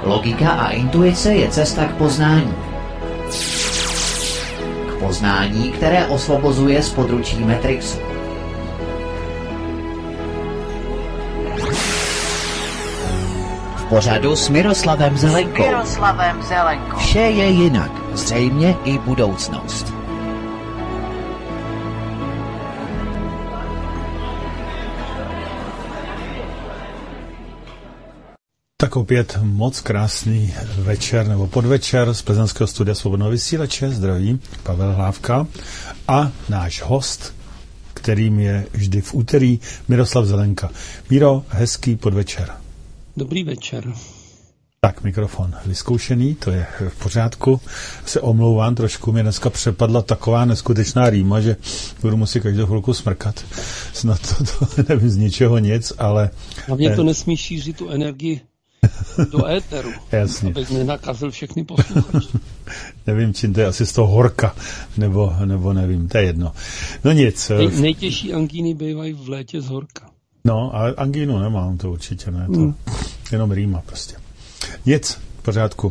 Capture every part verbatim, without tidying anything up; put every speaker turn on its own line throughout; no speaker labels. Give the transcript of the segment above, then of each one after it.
Logika a intuice je cesta k poznání. K poznání, které osvobozuje z područí Matrixu. V pořadu s Miroslavem Zelenkou. S Miroslavem Zelenkou. Vše je jinak, zřejmě i budoucnost.
Tak opět moc krásný večer nebo podvečer z plzeňského studia Svobodného vysílače. Zdraví Pavel Hlávka a náš host, kterým je vždy v úterý Miroslav Zelenka. Miro, hezký podvečer.
Dobrý večer.
Tak, mikrofon vyzkoušený, to je v pořádku. Se omlouvám, trošku mě dneska přepadla taková neskutečná rýma, že budu muset každou chvilku smrkat. Snad to, to nevím z ničeho nic, ale...
Hlavně to nesmí šířit tu energii do éteru,
jasně.
Abych nenakazil všechny posluchače.
Nevím, čím to je, asi z toho horka, nebo, nebo nevím, to je jedno. No nic.
Nej, nejtěžší angíny bývají v létě z horka.
No, ale angínu nemám, to určitě ne, to mm. jenom rýma prostě. Nic, v pořádku.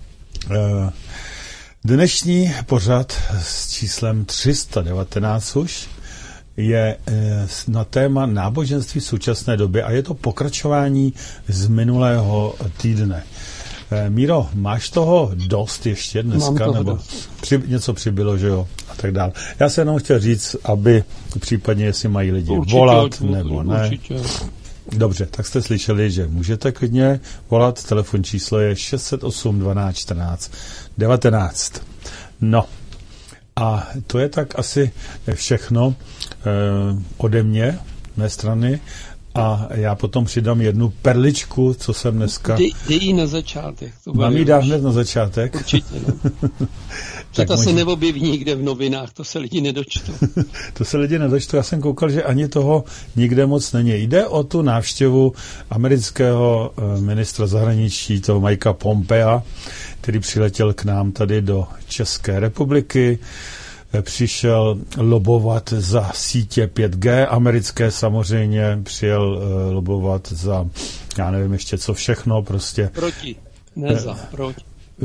Dnešní pořad s číslem tři sta devatenáct už je na téma náboženství v současné době a je to pokračování z minulého týdne. Míro, máš toho dost ještě dneska, nebo při, něco přibylo, že jo, a tak dále. Já se jenom chtěl říct, aby případně, jestli mají lidi určitě, volat, nebo ne. Určitě. Dobře, tak jste slyšeli, že můžete klidně volat, telefon číslo je šest set osm dvanáct čtrnáct devatenáct. No, a to je tak asi všechno eh, ode mě, mé strany, a já potom přidám jednu perličku, co jsem dneska...
Dej, dej jí na začátek.
Mám jí dát hned na začátek?
Určitě, no. Tak ta možná... se neobjeví nikde v novinách, to se lidi nedočtou.
To se lidi nedočtou, já jsem koukal, že ani toho nikde moc není. Jde o tu návštěvu amerického ministra zahraničí, toho Mikea Pompea, který přiletěl k nám tady do České republiky. Přišel lobovat za sítě pět G, americké samozřejmě, přijel uh, lobovat za, já nevím ještě co všechno, prostě.
Proti, ne za, proti.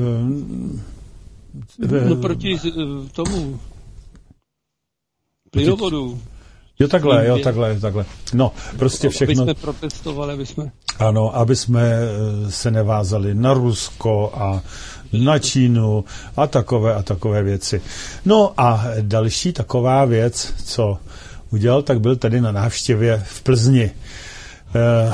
Uh, no proti uh, tomu plynovodu.
Jo, takhle, jo, takhle, takhle. No, prostě všechno.
Aby jsme protestovali, aby jsme...
Ano, aby jsme se nevázali na Rusko a na Čínu a takové a takové věci. No a další taková věc, co udělal, tak byl tady na návštěvě v Plzni. E, e,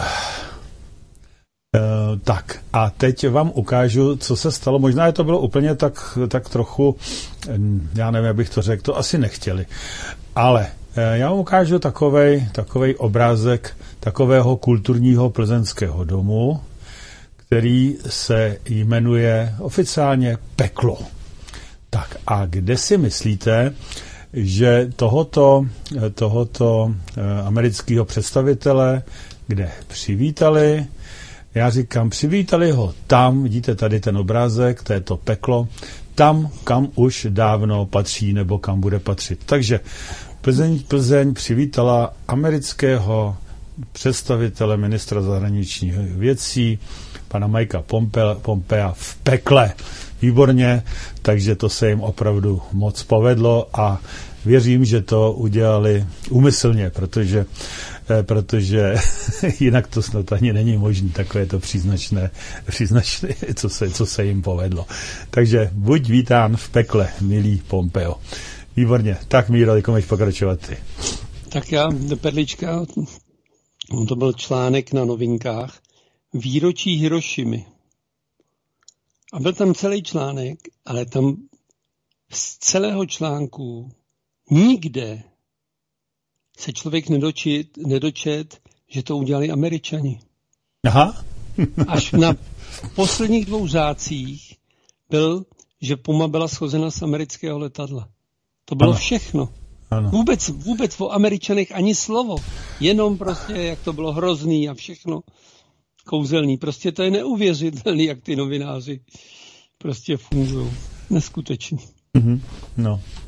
tak a teď vám ukážu, co se stalo. Možná je to bylo úplně tak, tak trochu, já nevím, jak bych to řekl, to asi nechtěli. Ale já vám ukážu takovej, takovej obrázek takového kulturního plzeňského domu, který se jmenuje oficiálně Peklo. Tak a kde si myslíte, že tohoto, tohoto amerického představitele, kde přivítali, já říkám, přivítali ho tam, vidíte tady ten obrázek, to je to Peklo, tam, kam už dávno patří nebo kam bude patřit. Takže Plzeň, Plzeň přivítala amerického představitele ministra zahraničních věcí, pana Mikea Pompea, Pompea v Pekle. Výborně, takže to se jim opravdu moc povedlo a věřím, že to udělali úmyslně, protože, protože jinak to snad ani není možné, takové to příznačné, příznačné co, se, co se jim povedlo. Takže buď vítán v Pekle, milý Pompeo. Výborně. Tak, Míro, jak můžeš pokračovat ty?
Tak já, perlička, to byl článek na Novinkách, výročí Hirošimy. A byl tam celý článek, ale tam z celého článku nikde se člověk nedočet, nedočet, že to udělali Američani.
Aha.
Až na posledních dvou řádcích byl, že Puma byla schozena z amerického letadla. To bylo ano. Všechno. Ano. Vůbec, vůbec o Američanech ani slovo. Jenom prostě, jak to bylo hrozný a všechno kouzelný. Prostě to je neuvěřitelný, jak ty novináři prostě fungují. Neskutečný.
Mm-hmm. No.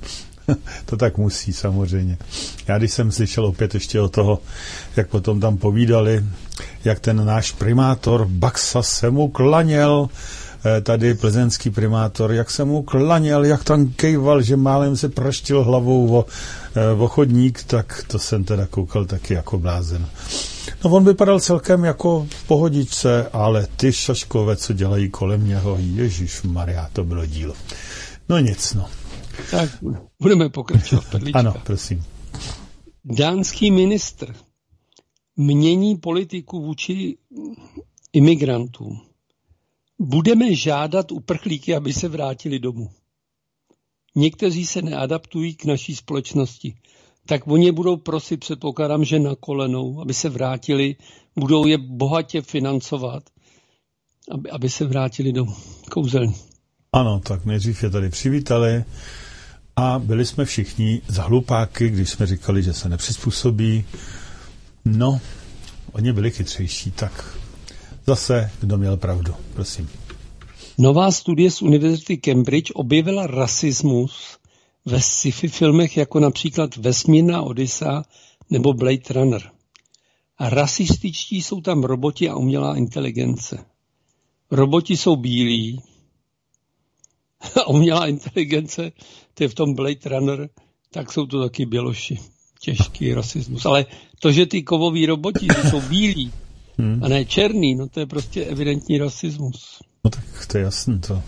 To tak musí samozřejmě. Já když jsem slyšel opět ještě o toho, jak potom tam povídali, jak ten náš primátor Baxa se mu klaněl, tady plzeňský primátor, jak se mu klaněl, jak tam kejval, že málem se praštil hlavou o, o chodník, tak to jsem teda koukal taky jako blázen. No on vypadal celkem jako v pohodičce, ale ty šaškové, co dělají kolem něho, ježišmarja, to bylo dílo. No nic, no.
Tak budeme pokračovat, Perlička.
Ano, prosím.
Dánský ministr mění politiku vůči imigrantům. Budeme žádat uprchlíky, aby se vrátili domů. Někteří se neadaptují k naší společnosti. Tak oni budou prosit, předpokládám, že na kolenou, aby se vrátili, budou je bohatě financovat, aby, aby se vrátili domů. Kouzelní.
Ano, tak nejdřív je tady přivítali a byli jsme všichni za hlupáky, když jsme říkali, že se nepřizpůsobí. No, oni byli chytřejší, tak zase kdo měl pravdu, prosím.
Nová studie z Univerzity Cambridge objevila rasismus ve sci-fi filmech jako například Vesmírná Odyssea nebo Blade Runner. A rasističtí jsou tam roboti a umělá inteligence. Roboti jsou bílí a umělá inteligence, to je v tom Blade Runner, tak jsou to taky běloši. Těžký rasismus. Ale to, že ty kovoví roboti jsou bílí hmm. a ne černý, no to je prostě evidentní rasismus.
No tak to je jasný to.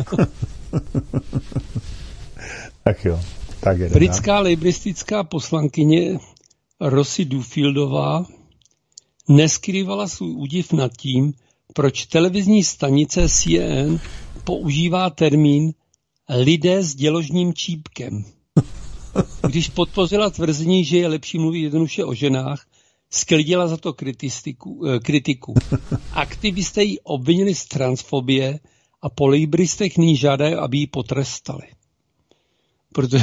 Tak jo, tak je.
Britská lejbristická poslankyně Rosie Dufieldová neskrývala svůj údiv nad tím, proč televizní stanice C N N používá termín lidé s děložním čípkem. Když podpořila tvrzení, že je lepší mluvit jednoduše o ženách, sklidila za to kritiku. Aktivisté ji obvinili z transfobie a po lejbristech nyní žádají, aby ji potrestali. Protože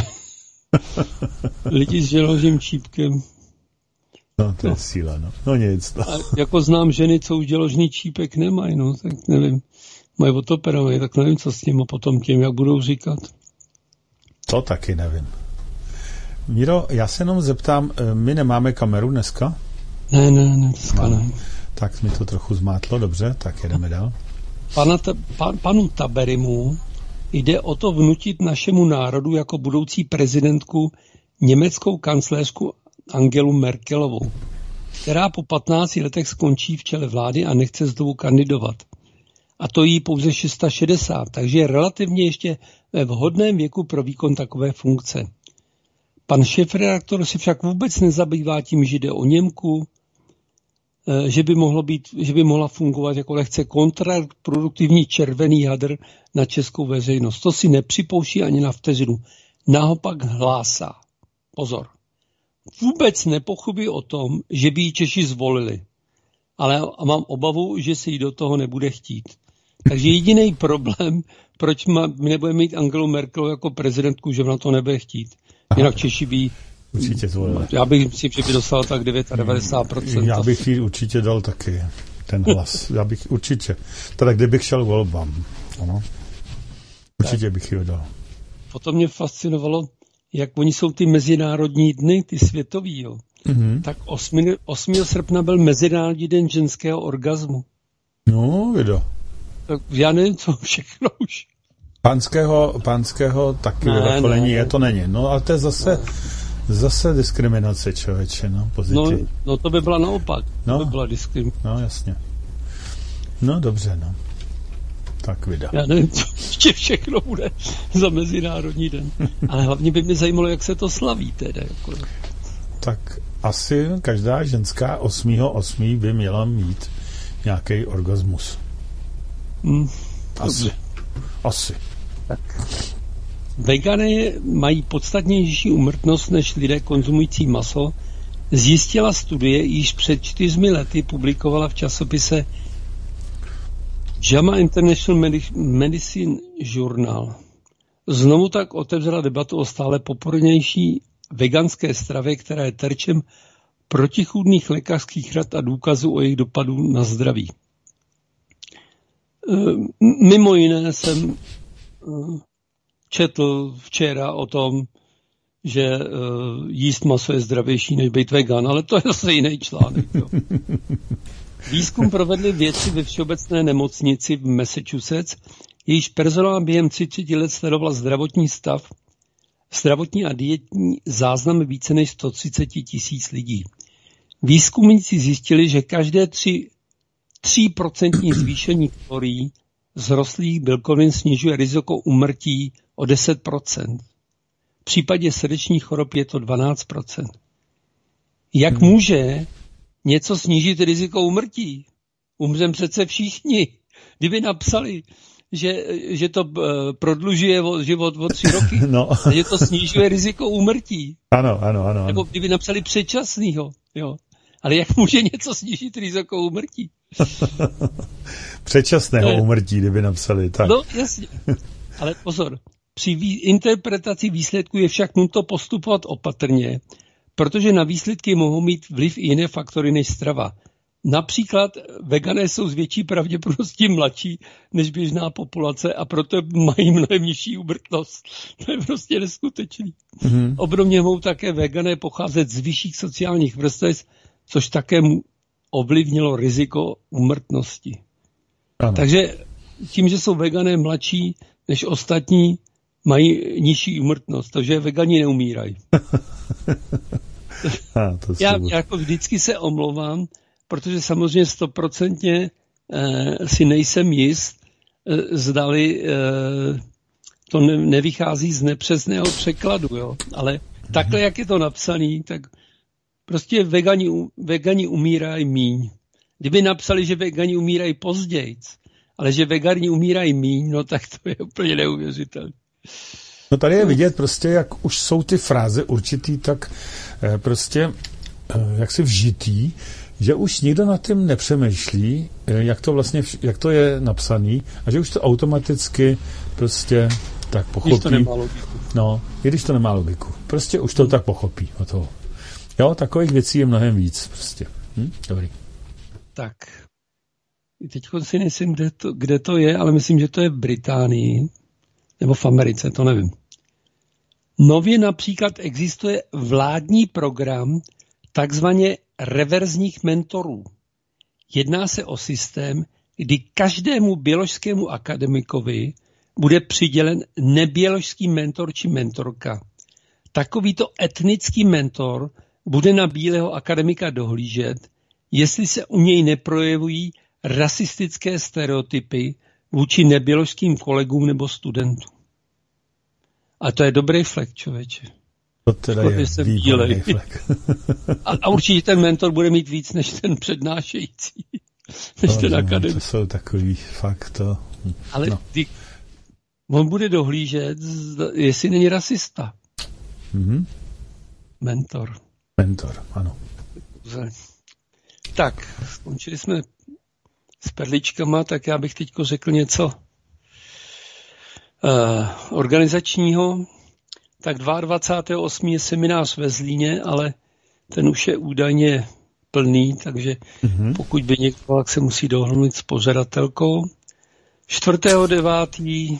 lidi s děložním čípkem.
No, to je no. síla, no. No nic. No.
A jako znám ženy, co už děložný čípek nemají, no, tak nevím. Mají otoperovaný, tak nevím, co s tím a potom tím, jak budou říkat.
To taky nevím. Míro, já se jenom zeptám, my nemáme kameru dneska?
Ne, ne, ne, dneska ne.
Tak mi to trochu zmátlo, dobře, tak jedeme dál.
Pana, pan, panu Taberimu jde o to vnutit našemu národu jako budoucí prezidentku německou kancléřku Angelu Merkelovou, která po patnácti letech skončí v čele vlády a nechce znovu kandidovat. A to jí pouze šedesát šest, takže je relativně ještě ve vhodném věku pro výkon takové funkce. Pan šéfredaktor si však vůbec nezabývá tím, že jde o Němku, že by, mohlo být, že by mohla fungovat jako lehce kontraproduktivní červený hadr na českou veřejnost. To si nepřipouští ani na vteřinu. Naopak hlásá. Pozor. Vůbec nepochybí o tom, že by ji Češi zvolili. Ale mám obavu, že si jí do toho nebude chtít. Takže jediný problém, proč ma, my nebudeme mít Angelu Merkelovou jako prezidentku, že na to nebude chtít. Jinak Češi by
určitě zvolili.
Já bych si, že by dostal tak devadesát devět procent.
Já bych jí určitě dal taky ten hlas. Já bych určitě. Teda kdybych šel volbám. Ano. Určitě tak. bych jí dal.
Potom mě fascinovalo, jak oni jsou ty mezinárodní dny, ty světový, jo. Mm-hmm. Tak osmého srpna byl Mezinárodní den ženského orgazmu.
No, vido.
Tak já nevím, co všechno už.
Pánského, pánského taky vyvrcholení je, to není. No, ale to je zase, zase diskriminace, člověče, no, pozitivní.
No, no, to by byla naopak.
No,
to by byla diskriminace.
No, jasně. No, dobře, no. Tak vydá.
Já nevím, co ještě všechno bude za Mezinárodní den. Ale hlavně by mě zajímalo, jak se to slaví teda. Jako.
Tak asi každá ženská osmého osmého by měla mít nějaký orgasmus.
Hmm,
asi. Asi.
Tak. Vegané mají podstatnější úmrtnost než lidé konzumující maso. Zjistila studie, již před čtyřmi lety publikovala v časopise J A M A International Medicine Journal. Znovu tak otevřela debatu o stále populárnější veganské stravě, která je terčem protichůdných lékařských rad a důkazů o jejich dopadu na zdraví. Mimo jiné jsem četl včera o tom, že uh, jíst maso je zdravější než být vegan, ale to je zase jiný článek. Jo. Výzkum provedli vědci ve Všeobecné nemocnici v Massachusetts, jejíž personál během třicet let sledoval zdravotní stav, zdravotní a dietní záznamy více než sto třicet tisíc lidí. Výzkumníci zjistili, že každé tři, tři procenta zvýšení kalorií z rostlých bílkovin snižuje riziko úmrtí o deset procent. V případě srdečních chorob je to dvanáct procent. Jak hmm. může něco snížit riziko úmrtí? Umřem přece všichni. Kdyby napsali, že, že to prodlužuje život o tři roky, no. že to snižuje riziko úmrtí.
Ano, ano, ano.
Nebo kdyby napsali předčasnýho, jo. Ale jak může něco snížit riziko úmrtí?
Předčasného no, úmrtí, kdyby napsali, tak.
No, jasně. Ale pozor, při vý, interpretaci výsledků je však nutno postupovat opatrně, protože na výsledky mohou mít vliv i jiné faktory než strava. Například vegané jsou z větší pravděpodobností mladší než běžná populace a proto mají mnohem nižší úmrtnost. To je prostě neskutečný. Mm-hmm. Obdobně mohou také vegané pocházet z vyšších sociálních vrstev, což také ovlivnilo riziko úmrtnosti. Ano. Takže tím, že jsou vegané mladší než ostatní, mají nižší úmrtnost, takže vegani neumírají.
A,
Já jako vždycky se omlouvám, protože samozřejmě stoprocentně eh, si nejsem jist, eh, zdali eh, to ne, nevychází z nepřesného překladu, jo. Ale takhle, jak je to napsaný, tak prostě vegani, vegani umírají míň. Kdyby napsali, že vegani umírají později, ale že vegani umírají míň, no tak to je úplně neuvěřitelné.
No tady je vidět prostě, jak už jsou ty fráze určitý tak eh, prostě eh, jaksi vžitý, že už nikdo nad tím nepřemýšlí, jak to vlastně, jak to je napsaný a že už to automaticky prostě tak pochopí.
Když to nemá logiku.
No, i když to nemá logiku. Prostě už to hmm. tak pochopí o toho. Jo, takových věcí je mnohem víc prostě. Hm? Dobrý.
Tak. Teď si nejsem, kde to, kde to je, ale myslím, že to je v Británii nebo v Americe, to nevím. Nově například existuje vládní program takzvaně reverzních mentorů. Jedná se o systém, kdy každému bioložskému akademikovi bude přidělen nebioložský mentor či mentorka. Takovýto etnický mentor bude na bílého akademika dohlížet, jestli se u něj neprojevují rasistické stereotypy vůči nebioložským kolegům nebo studentům. A to je dobrý flek, člověče.
To teda je výborný flek.
a, a určitě ten mentor bude mít víc než ten přednášející. Než
to,
ten
no,
akademik.
To jsou takový fakt to...
Ale
no.
ty, on bude dohlížet, jestli není rasista.
Mm-hmm.
Mentor.
Mentor, ano.
Tak, skončili jsme s perličkama, tak já bych teďko řekl něco uh, organizačního. Tak dvacátého osmého osmého je seminář ve Zlíně, ale ten už je údajně plný, takže mm-hmm. pokud by někdo, tak se musí dohodnout s pořadatelkou. čtvrtého devátého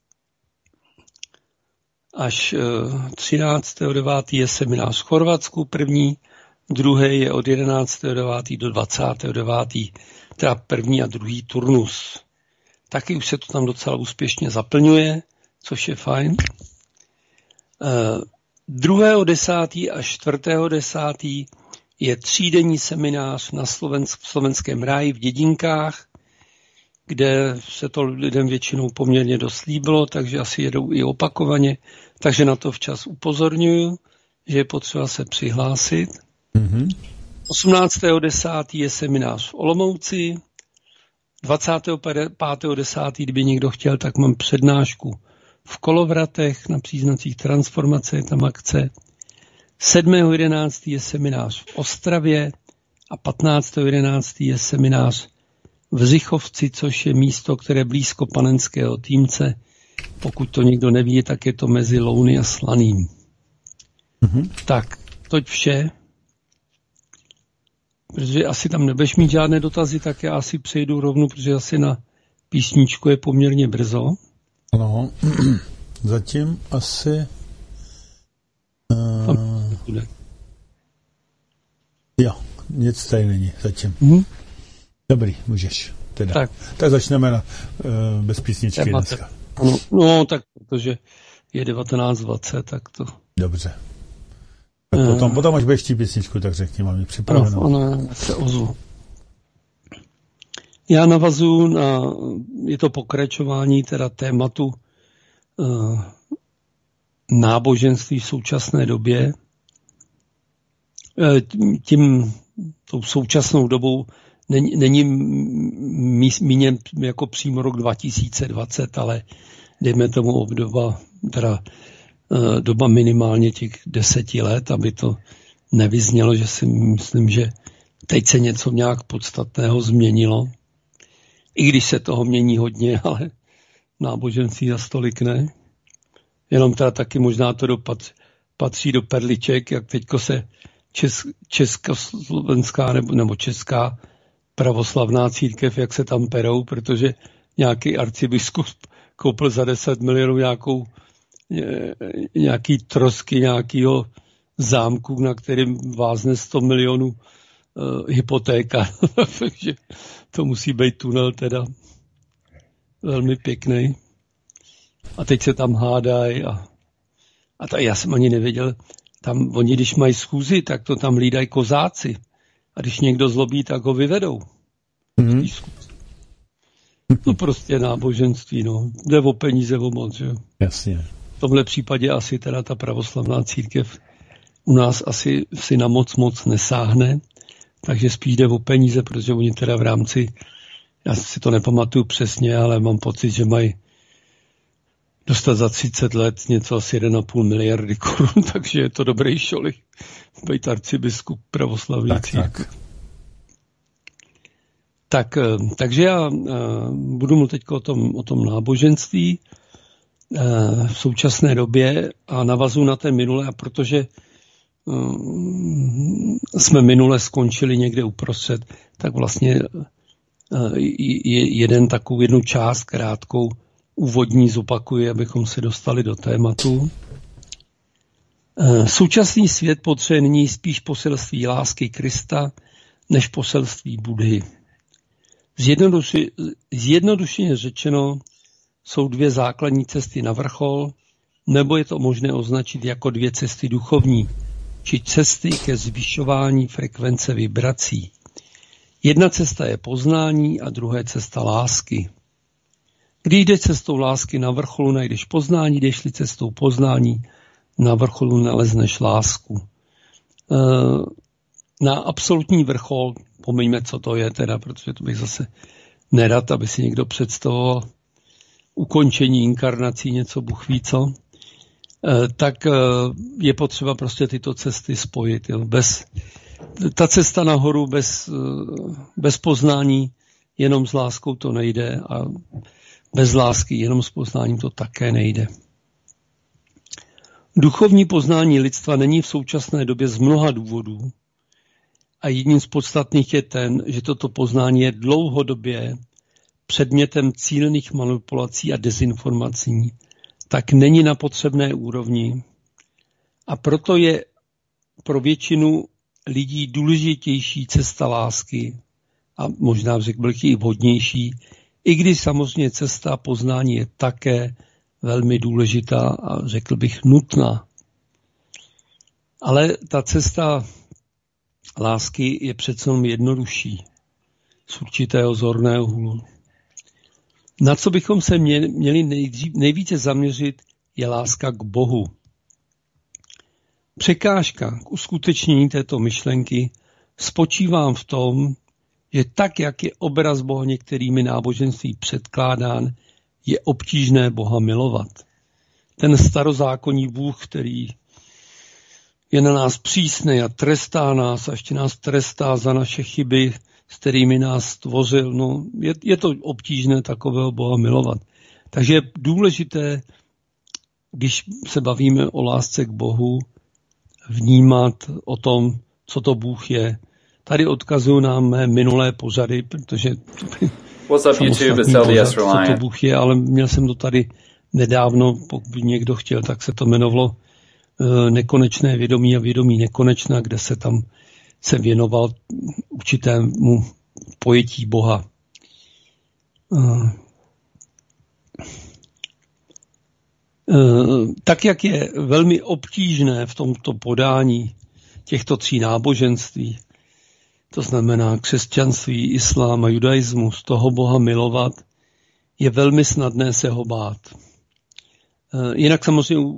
až uh, třináctého devátého je seminář v Chorvatsku první, druhý je od jedenáctého devátého do dvacátého devátého teda první a druhý turnus. Taky už se to tam docela úspěšně zaplňuje, což je fajn. Uh, druhého desátého až čtvrtého desátého je třídenní seminář na Slovensk, v Slovenském ráji v Dědinkách, kde se to lidem většinou poměrně dost líbilo, takže asi jedou i opakovaně. Takže na to včas upozorňuji, že je potřeba se přihlásit. Mm-hmm. osmnáctého desátého je seminář v Olomouci. dvacátého pátého desátého kdyby někdo chtěl, tak mám přednášku v Kolovratech na příznacích transformace, je tam akce. sedmého jedenáctého je seminář v Ostravě a patnáctého jedenáctého je seminář v Zichovci, což je místo, které je blízko Panenského Týmce. Pokud to někdo neví, tak je to mezi Louny a Slaným. Mm-hmm. Tak, toť vše. Protože asi tam nebudeš mít žádné dotazy, tak já asi přejdu rovnou, protože asi na písničku je poměrně brzo.
Ano, zatím asi Jo, nic tady není zatím. Hmm? Dobrý, můžeš. Teda. Tak. tak začneme na, uh, bez písničky Téma dneska.
No, no, tak protože je devatenáct dvacet, tak to...
Dobře. Tak uh, potom, potom, až budeš tí písničku, tak řekni, mám ji připravenou.
Ano, ano, se ozvu. Já navazuju na, je to pokračování teda tématu uh, náboženství v současné době. Uh, tím, tou současnou dobou není, není míněn jako přímo rok dva tisíce dvacet, ale dejme tomu obdoba, teda uh, doba minimálně těch deseti let, aby to nevyznělo, že si myslím, že teď se něco nějak podstatného změnilo. I když se toho mění hodně, ale náboženství za stolik ne. Jenom teda taky možná to dopad, patří do perliček, jak teďko se čes, československá nebo, nebo česká pravoslavná církev, jak se tam perou, protože nějaký arcibiskup koupil za deset milionů nějakou, nějaký trosky nějakého zámku, na kterým vázne sto milionů uh, hypotéka. Takže to musí být tunel teda velmi pěkný. A teď se tam hádají a, a ta, já jsem ani nevěděl, tam oni, když mají schůzi, tak to tam hlídají kozáci. A když někdo zlobí, tak ho vyvedou. Mm-hmm. No prostě náboženství, no. Jde o peníze, o moc, jo.
Jasně.
V tomhle případě asi teda ta pravoslavná církev u nás asi si na moc moc nesáhne, takže spíš jde o peníze, protože oni teda v rámci, já si to nepamatuju přesně, ale mám pocit, že mají dostat za třicet let něco asi jedna celá pět miliardy korun, takže je to dobrý šolik. Být arcibiskup pravoslavný
tak,
církev.
Tak.
tak, takže já budu mluvit teď o tom, o tom náboženství v současné době a navazu na té minulé, protože jsme minule skončili někde uprostřed, tak vlastně jeden takovou jednu část krátkou úvodní zopakuji, abychom se dostali do tématu. Současný svět potřebuje nyní spíš poselství lásky Krista, než poselství Budhy. Zjednoduši, zjednodušeně řečeno jsou dvě základní cesty na vrchol, nebo je to možné označit jako dvě cesty duchovní, či cesty ke zvyšování frekvence vibrací. Jedna cesta je poznání a druhá cesta lásky. Když jdeš cestou lásky na vrcholu, najdeš poznání, jdeš-li cestou poznání, na vrcholu nalezneš lásku. Na absolutní vrchol, pomeňme, co to je teda, protože to bych zase nerad, aby si někdo představoval ukončení inkarnací, něco Bůh ví co, tak je potřeba prostě tyto cesty spojit. Jo. Bez, ta cesta nahoru bez, bez poznání, jenom s láskou to nejde a bez lásky, jenom s poznáním to také nejde. Duchovní poznání lidstva není v současné době z mnoha důvodů a jedním z podstatných je ten, že toto poznání je dlouhodobě předmětem cílených manipulací a dezinformací, tak není na potřebné úrovni a proto je pro většinu lidí důležitější cesta lásky a možná řekl bych i vhodnější, i když samozřejmě cesta poznání je také velmi důležitá a řekl bych nutná. Ale ta cesta lásky je přece jenom jednodušší z určitého zorného úhlu. Na co bychom se měli nejdřív, nejvíce zaměřit, je láska k Bohu. Překážka k uskutečnění této myšlenky spočívá v tom, že tak, jak je obraz Boha některými náboženství předkládán, je obtížné Boha milovat. Ten starozákonní Bůh, který je na nás přísný a trestá nás a ještě nás trestá za naše chyby, s kterými nás stvořil, no, je, je to obtížné takového Boha milovat. Takže je důležité, když se bavíme o lásce k Bohu, vnímat o tom, co to Bůh je. Tady odkazuju na mé minulé pořady, protože
What's up, YouTube? It's L D S
Reliant. Co to Bůh je, ale měl jsem to tady nedávno, pokud by někdo chtěl, tak se to jmenovalo Nekonečné vědomí a vědomí nekonečná, kde se tam se věnoval určitému pojetí Boha. Tak, jak je velmi obtížné v tomto podání těchto tří náboženství, to znamená křesťanství, islám a judaismus, toho Boha milovat, je velmi snadné se ho bát. Jinak samozřejmě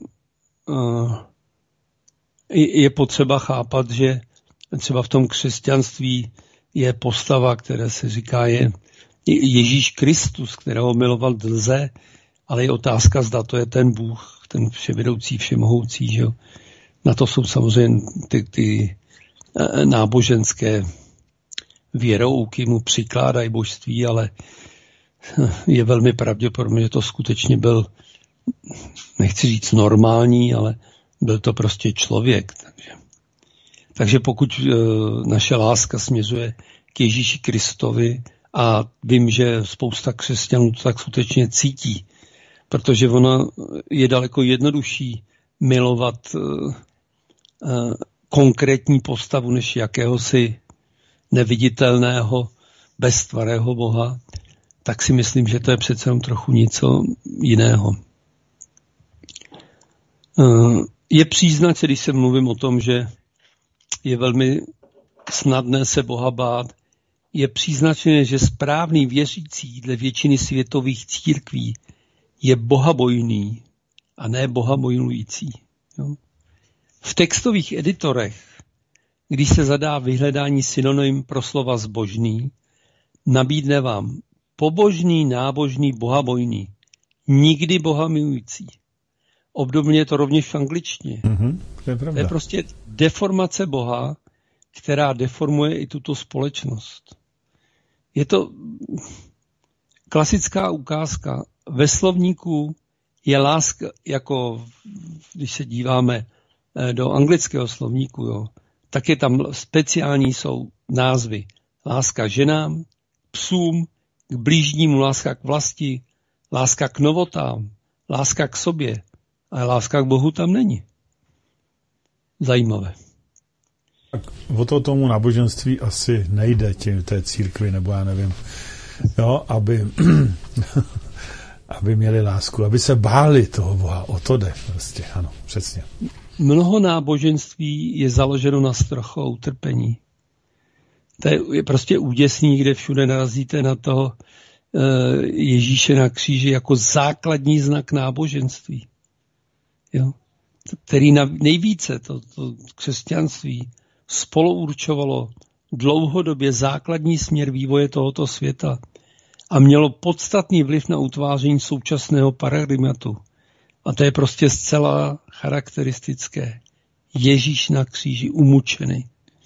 je potřeba chápat, že třeba v tom křesťanství je postava, která se říká je Ježíš Kristus, kterého milovat lze, ale je otázka, zda to je ten Bůh, ten vševědoucí, všemohoucí. Že? Na to jsou samozřejmě ty, ty náboženské věrouky mu přikládají božství, ale je velmi pravděpodobné, že to skutečně byl, nechci říct normální, ale byl to prostě člověk. Takže, takže pokud naše láska směřuje k Ježíši Kristovi, a vím, že spousta křesťanů to tak skutečně cítí, protože ono je daleko jednodušší milovat konkrétní postavu než jakéhosi neviditelného, beztvarého Boha, tak si myslím, že to je přece jenom trochu něco jiného. Je příznak, když se mluvím o tom, že je velmi snadné se Boha bát, je příznačné, že správný věřící dle většiny světových církví je bohabojný a ne bohabojlující. Jo? V textových editorech, když se zadá vyhledání synonym pro slova zbožný, nabídne vám pobožný, nábožný, bohabojný, nikdy bohamilující. Obdobně je to rovněž v angličtině.
Mm-hmm, to je pravda.
To je prostě deformace Boha, která deformuje i tuto společnost. Je to klasická ukázka. Ve slovníku je láska, jako když se díváme do anglického slovníku, jo, tak je tam speciální jsou názvy. Láska ženám, psům, k blížnímu, láska k vlasti, láska k novotám, láska k sobě, ale láska k Bohu tam není. Zajímavé.
Tak o to tomu náboženství asi nejde tě, té církvi, nebo já nevím, jo, aby, aby měli lásku, aby se báli toho Boha, o to jde prostě, ano, přesně.
Mnoho náboženství je založeno na strachu a utrpení. To je prostě úděsný, kde všude narazíte na toho Ježíše na kříži jako základní znak náboženství. Jo? Který nejvíce to, to křesťanství spoluurčovalo dlouhodobě základní směr vývoje tohoto světa a mělo podstatný vliv na utváření současného paradigmatu. A to je prostě zcela charakteristické. Ježíš na kříži umučený.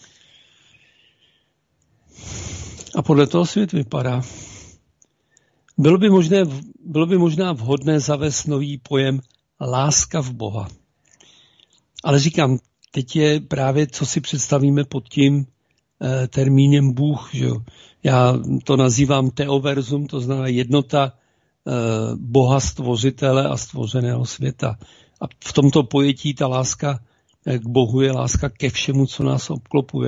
A podle toho svět vypadá. Bylo by, možné, bylo by možná vhodné zavést nový pojem láska v Boha. Ale říkám, teď je právě, co si představíme pod tím eh, termínem Bůh. Že? Já to nazývám teoverzum, to znamená jednota eh, Boha stvořitele a stvořeného světa. A v tomto pojetí ta láska k Bohu je láska ke všemu, co nás obklopuje.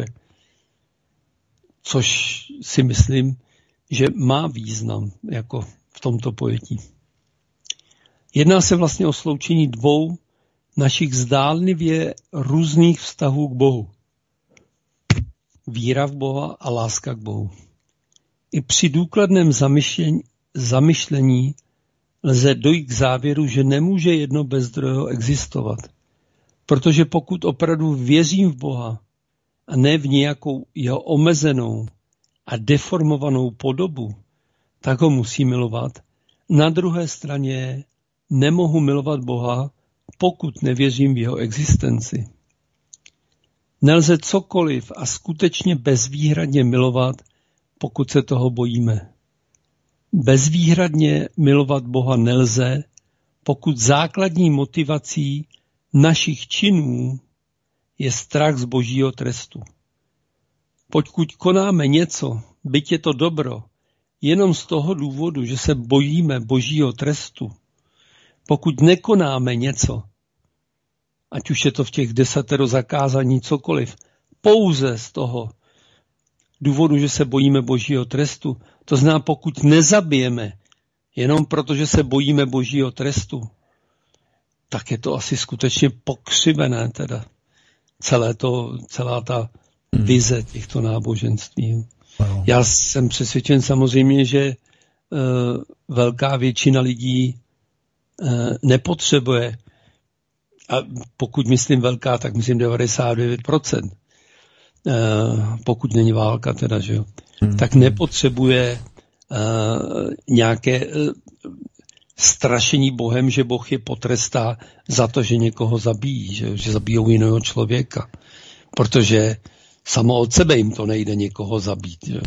Což si myslím, že má význam jako v tomto pojetí. Jedná se vlastně o sloučení dvou našich zdánlivě různých vztahů k Bohu. Víra v Boha a láska k Bohu. I při důkladném zamyšlení, zamyšlení lze dojít k závěru, že nemůže jedno bez druhého existovat. Protože pokud opravdu věřím v Boha a ne v nějakou jeho omezenou a deformovanou podobu, tak ho musí milovat. Na druhé straně nemohu milovat Boha, pokud nevěřím v jeho existenci. Nelze cokoliv a skutečně bezvýhradně milovat, pokud se toho bojíme. Bezvýhradně milovat Boha nelze, pokud základní motivací našich činů je strach z božího trestu. Pokud konáme něco, byť je to dobro, jenom z toho důvodu, že se bojíme božího trestu, pokud nekonáme něco, ať už je to v těch desatero zakázání cokoliv, pouze z toho důvodu, že se bojíme Božího trestu, to znamená, pokud nezabijeme jenom proto, že se bojíme Božího trestu, tak je to asi skutečně pokřivené teda celé to, celá ta vize těchto náboženství. Wow. Já jsem přesvědčen samozřejmě, že uh, velká většina lidí uh, nepotřebuje, a pokud myslím velká, tak myslím devadesát devět procent, uh, pokud není válka teda, že jo, hmm. tak nepotřebuje uh, nějaké uh, strašení Bohem, že Boh je potrestá za to, že někoho zabíjí, že, že zabijou jiného člověka. Protože samo od sebe jim to nejde někoho zabít. Že?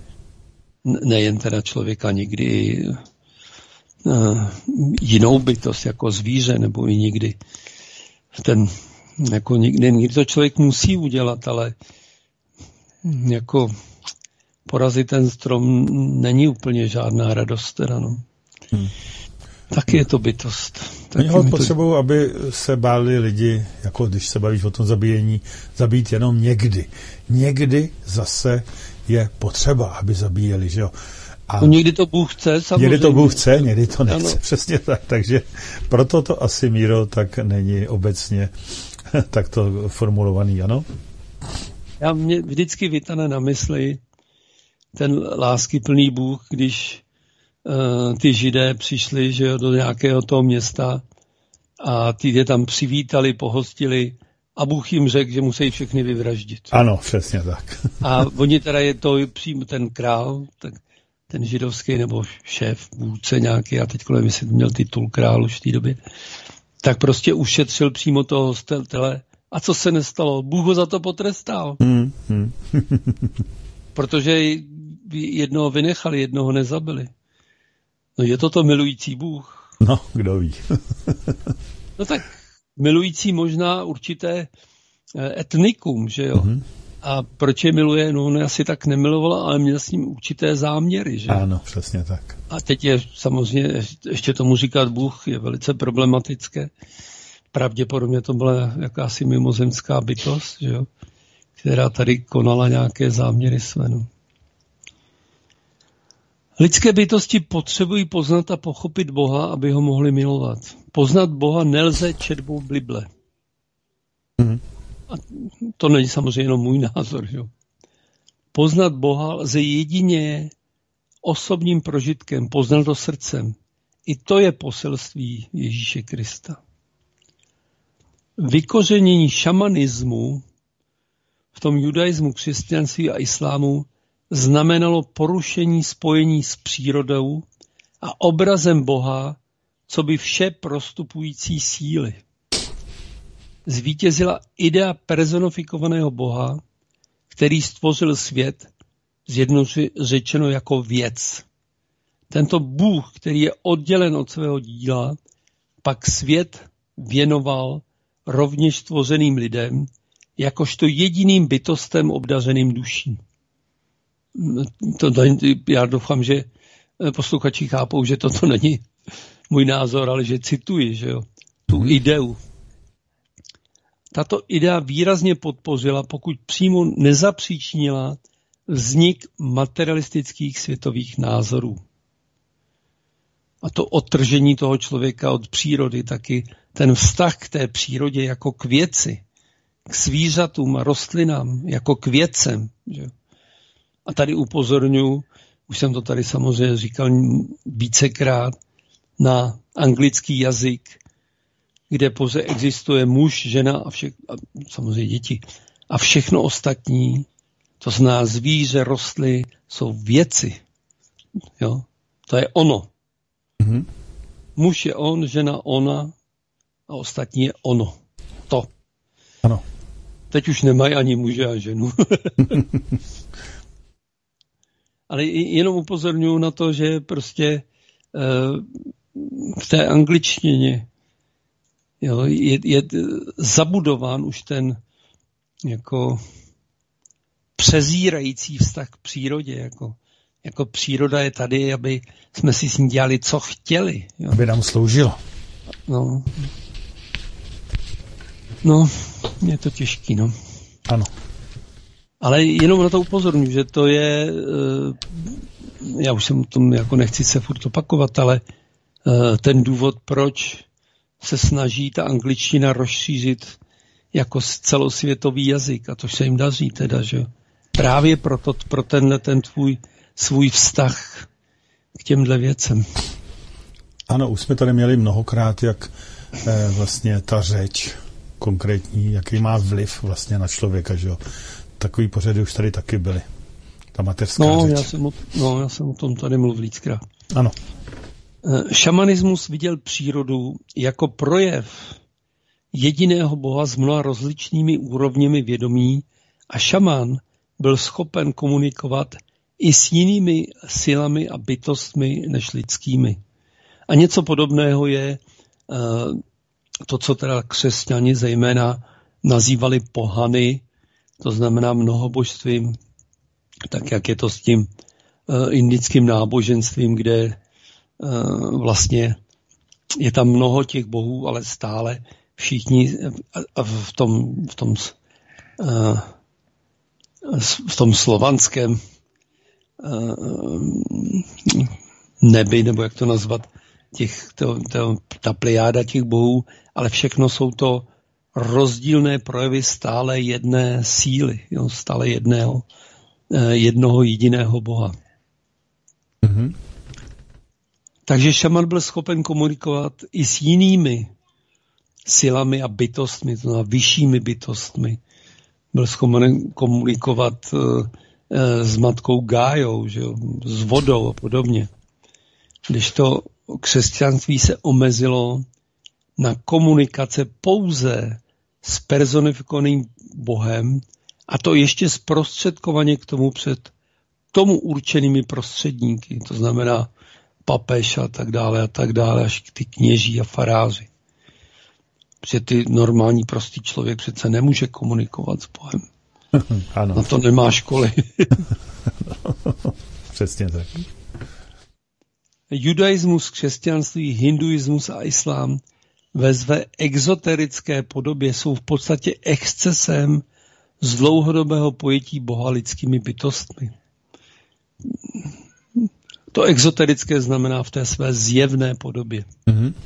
Nejen teda člověka, někdy uh, jinou bytost, jako zvíře, nebo i někdy ten, jako někdy, někdy to člověk musí udělat, ale jako porazit ten strom není úplně žádná radost teda, no. Hmm. Taky je to bytost.
Oni ho potřebují, to... aby se báli lidi, jako když se bavíš o tom zabíjení, zabít jenom někdy. Někdy zase je potřeba, aby zabíjeli, že jo. A
no, někdy to Bůh chce, samozřejmě.
Někdy to Bůh chce, někdy to nechce, ano. Přesně tak. Takže proto to asi, Míro, tak není obecně takto formulovaný, ano?
Já mě vždycky vytane na mysli ten láskyplný Bůh, když uh, ty Židé přišli, že jo, do nějakého toho města a ty je tam přivítali, pohostili a Bůh jim řekl, že musí všechny vyvraždit.
Ano, přesně tak.
A oni teda je to přímo ten král, tak ten židovský nebo šéf, vůdce nějaký, a teď kolem jestli měl titul král už v té době, tak prostě ušetřil přímo toho hostitele. A co se nestalo? Bůh ho za to potrestal. Hmm, hmm. Protože jednoho vynechali, jednoho nezabili. No je to to milující Bůh.
No, kdo ví.
No tak milující možná určité etnikum, že jo. Hmm. A proč je miluje? No on asi tak nemilovala, ale měl s ním určité záměry, že?
Ano, přesně tak.
A teď je samozřejmě, ještě tomu říkat Bůh, je velice problematické. Pravděpodobně to byla jakási mimozemská bytost, že jo? Která tady konala nějaké záměry své. No. Lidské bytosti potřebují poznat a pochopit Boha, aby ho mohli milovat. Poznat Boha nelze četbou Bible. Mm. A to není samozřejmě jenom můj názor. Jo. Poznat Boha lze jedině osobním prožitkem, poznat to srdcem. I to je poselství Ježíše Krista. Vykořenění šamanismu v tom judaismu, křesťanství a islámu znamenalo porušení spojení s přírodou a obrazem Boha, co by vše prostupující síly. Zvítězila idea personifikovaného Boha, který stvořil svět, zjednodušeně řečeno jako věc. Tento Bůh, který je oddělen od svého díla, pak svět věnoval rovněž stvořeným lidem, jakožto jediným bytostem obdařeným duší. To, já doufám, že posluchači chápou, že toto není můj názor, ale že cituji, že jo, tu ideu. Tato idea výrazně podpořila, pokud přímo nezapříčinila vznik materialistických světových názorů. A to odtržení toho člověka od přírody, taky ten vztah k té přírodě jako k věci, k zvířatům a rostlinám jako k věcem. Že? A tady upozorňuji, už jsem to tady samozřejmě říkal vícekrát, na anglický jazyk, kde pouze existuje muž, žena a, vše, a samozřejmě děti. A všechno ostatní, to znamená zvíře, rostly, jsou věci. Jo? To je ono. Mm-hmm. Muž je on, žena ona a ostatní je ono. To.
Ano.
Teď už nemají ani muže a ženu. Ale jenom upozorňuji na to, že prostě v té angličtině jo, je, je zabudován už ten jako přezírající vztah k přírodě. Jako, jako příroda je tady, aby jsme si s ní dělali, co chtěli. Jo.
Aby nám sloužila.
No. No, je to těžký, no.
Ano.
Ale jenom na to upozorňuji, že to je, já už jsem o tom jako nechci se furt opakovat, ale ten důvod, proč se snaží ta angličtina rozšířit jako celosvětový jazyk, a to se jim daří teda, že právě proto, pro tenhle ten tvůj svůj vztah k těmhle věcem.
Ano, už jsme tady měli mnohokrát, jak eh, vlastně ta řeč konkrétní, jaký má vliv vlastně na člověka, že jo. Takový pořady už tady taky byly. Ta mateřská
no,
řeč.
Já jsem o, no, já jsem o tom tady mluvil víckrát.
Ano.
Šamanismus viděl přírodu jako projev jediného boha s mnoha rozličnými úrovněmi vědomí a šaman byl schopen komunikovat i s jinými silami a bytostmi než lidskými. A něco podobného je to, co teda křesťani zejména nazývali pohany, to znamená mnohobožstvím, tak jak je to s tím indickým náboženstvím, kde vlastně je tam mnoho těch bohů, ale stále všichni v tom, v tom, v tom slovanském nebi, nebo jak to nazvat, těch, to, to, ta plejáda těch bohů, ale všechno jsou to rozdílné projevy stále jedné síly, jo, stále jedného, jednoho jediného boha. Mm-hmm. Takže šaman byl schopen komunikovat i s jinými silami a bytostmi, to znamená vyššími bytostmi. Byl schopen komunikovat uh, s matkou Gájou, že jo, s vodou a podobně. Když to křesťanství se omezilo na komunikace pouze s personifikovaným Bohem, a to ještě zprostředkovaně k tomu před tomu určenými prostředníky, to znamená papež a tak dále a tak dále, až ty kněží a faráři. Protože ty normální prostý člověk přece nemůže komunikovat s Bohem.
Ano.
Na to nemá školy.
Přesně tak.
Judaismus, křesťanství, hinduismus a islám ve své exoterické podobě jsou v podstatě excesem z dlouhodobého pojetí Boha lidskými bytostmi. To exoterické znamená v té své zjevné podobě. Mm-hmm.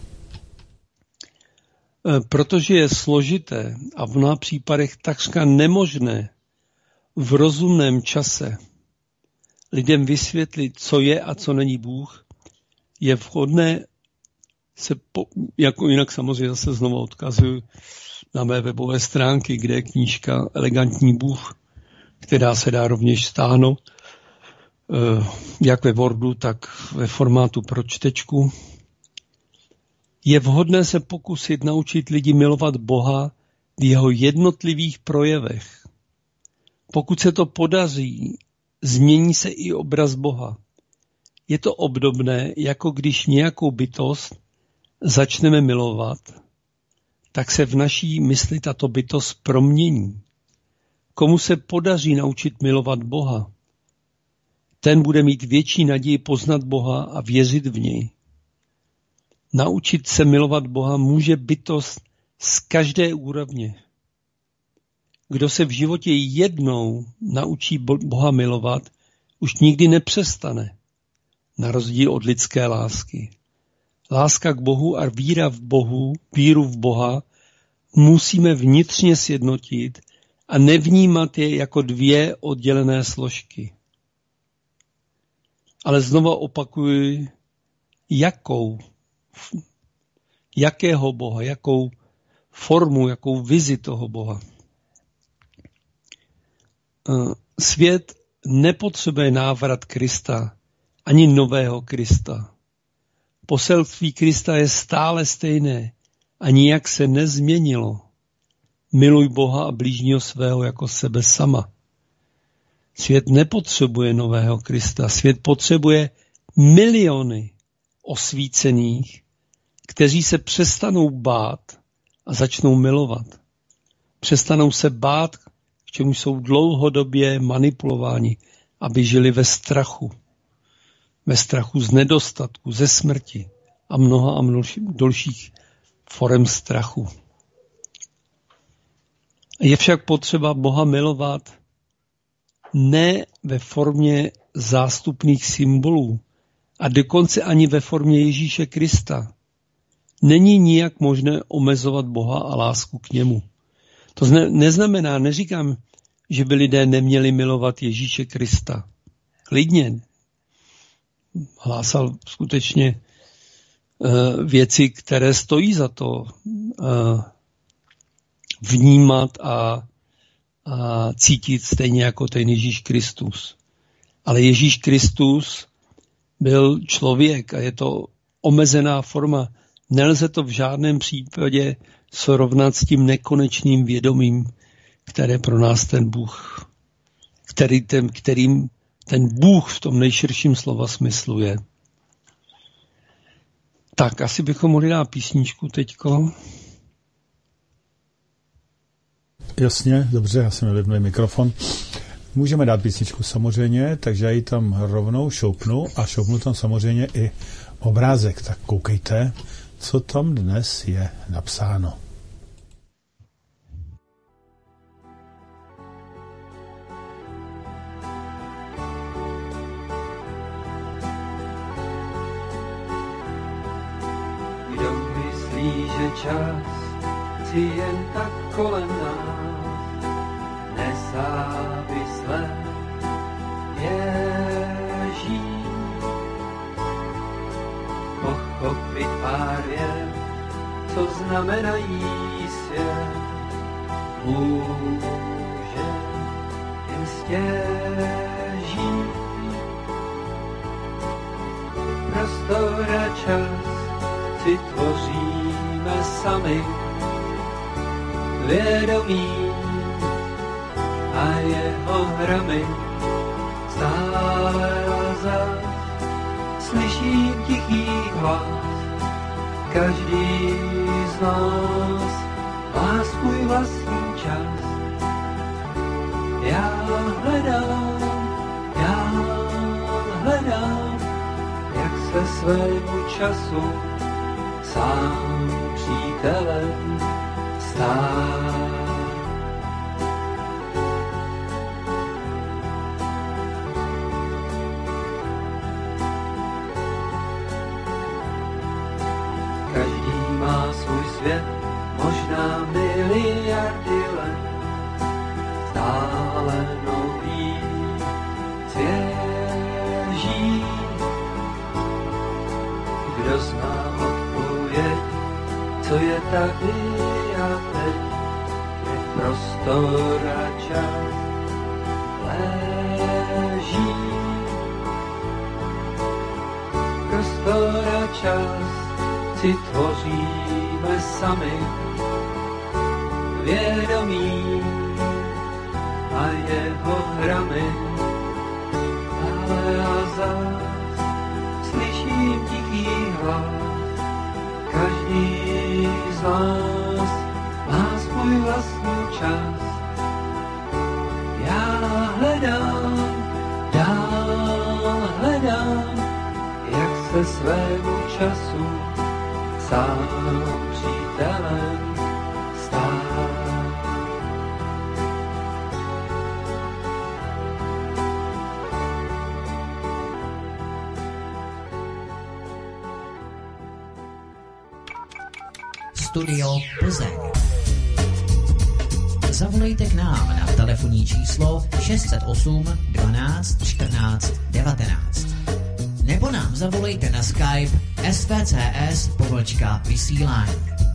Protože je složité a v mnoha případech takřka nemožné v rozumném čase lidem vysvětlit, co je a co není Bůh, je vhodné se, po, jako jinak samozřejmě zase znovu odkazuju na mé webové stránky, kde je knížka Elegantní Bůh, která se dá rovněž stáhnout, jak ve Wordu, tak ve formátu pro čtečku. Je vhodné se pokusit naučit lidi milovat Boha v jeho jednotlivých projevech. Pokud se to podaří, změní se i obraz Boha. Je to obdobné, jako když nějakou bytost začneme milovat, tak se v naší mysli tato bytost promění. Komu se podaří naučit milovat Boha, ten bude mít větší naději poznat Boha a věřit v něj. Naučit se milovat Boha může bytost z každé úrovně. Kdo se v životě jednou naučí Boha milovat, už nikdy nepřestane, na rozdíl od lidské lásky. Láska k Bohu a víra v Bohu, víru v Boha musíme vnitřně sjednotit a nevnímat je jako dvě oddělené složky. Ale znova opakuji, jakou, jakého Boha, jakou formu, jakou vizi toho Boha. Svět nepotřebuje návrat Krista, ani nového Krista. Poselství Krista je stále stejné a nijak se nezměnilo. Miluj Boha a blížního svého jako sebe sama. Svět nepotřebuje nového Krista. Svět potřebuje miliony osvícených, kteří se přestanou bát a začnou milovat. Přestanou se bát, k čemu jsou dlouhodobě manipulováni, aby žili ve strachu. Ve strachu z nedostatku, ze smrti a mnoha a dalších forem strachu. Je však potřeba Boha milovat ne ve formě zástupných symbolů a dokonce ani ve formě Ježíše Krista. Není nijak možné omezovat Boha a lásku k němu. To zne, neznamená, neříkám, že by lidé neměli milovat Ježíše Krista. Klidně. Hlásal skutečně uh, věci, které stojí za to uh, vnímat a, a cítit stejně jako ten Ježíš Kristus. Ale Ježíš Kristus byl člověk a je to omezená forma. Nelze to v žádném případě srovnat s tím nekonečným vědomím, které pro nás ten Bůh, který ten, kterým ten Bůh v tom nejširším slova smyslu je. Tak, asi bychom mohli dát písničku teďko.
Jasně, dobře, já jsem vypnul mikrofon. Můžeme dát písničku samozřejmě, takže já ji tam rovnou šoupnu a šoupnu tam samozřejmě i obrázek. Tak koukejte, co tam dnes je napsáno.
Kdo myslí, že čas si jen tak kolem nás nezávisle běží, pochopit pár vět, co znamenají svět, může jen stěží. Prostor a čas si tvoříme sami, vědomí a jeho hrami. Stále zas slyším tichý hlas, každý z nás má svůj vlastní čas. Já hledám, já hledám, jak se svému času sám přítelem stát. Každý má svůj svět, možná miliardy let, stále nový, svěží. Kdo zná odpověď, co je tady a teď, je prostor a čas leží. Prostor a čas si tvoříme sami, vědomí a jeho hrami. Ale a zas slyším tichý hlas, každý z nás má svůj vlastní čas. Já hledám, dál hledám, jak se svému času sám přítelem stát.
Studio Plzeň. Zavolejte k nám na telefonní číslo šest set osm dvanáct čtrnáct devatenáct. Nebo nám zavolejte na Skype S V C S pomlčka vysílání.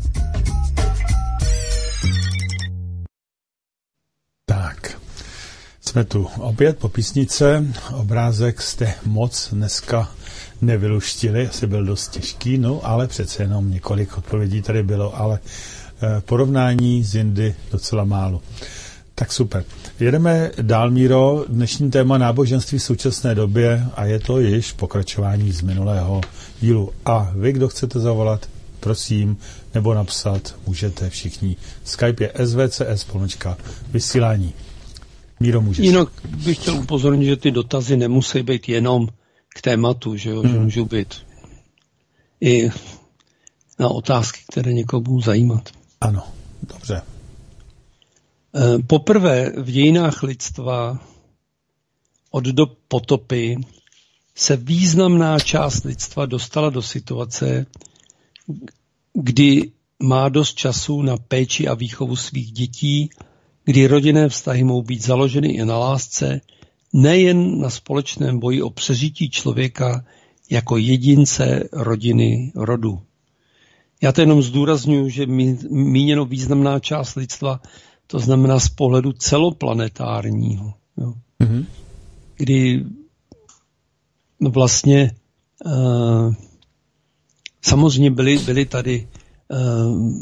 Tak, jsme tu opět po písnice. Obrázek jste moc dneska nevyluštili, asi byl dost těžký, no ale přece jenom několik odpovědí tady bylo, ale porovnání z jindy docela málo. Tak super. Jedeme dál, Míro, dnešní téma náboženství v současné době a je to již pokračování z minulého dílu. A vy, kdo chcete zavolat, prosím, nebo napsat, můžete všichni. Skype je S V C S pomlčka vysílání. Míro, můžeš.
Jinak bych chtěl upozornit, že ty dotazy nemusí být jenom k tématu, že, jo? Hmm. Že můžou být i na otázky, které někoho budou zajímat.
Ano, dobře.
Poprvé v dějinách lidstva od dob potopy se významná část lidstva dostala do situace, kdy má dost času na péči a výchovu svých dětí, kdy rodinné vztahy mohou být založeny i na lásce, nejen na společném boji o přežití člověka jako jedince rodiny rodu. Já to jenom zdůrazňuji, že míněno významná část lidstva, to znamená z pohledu celoplanetárního, jo. Mm-hmm. Kdy vlastně uh, samozřejmě byly, byly tady uh,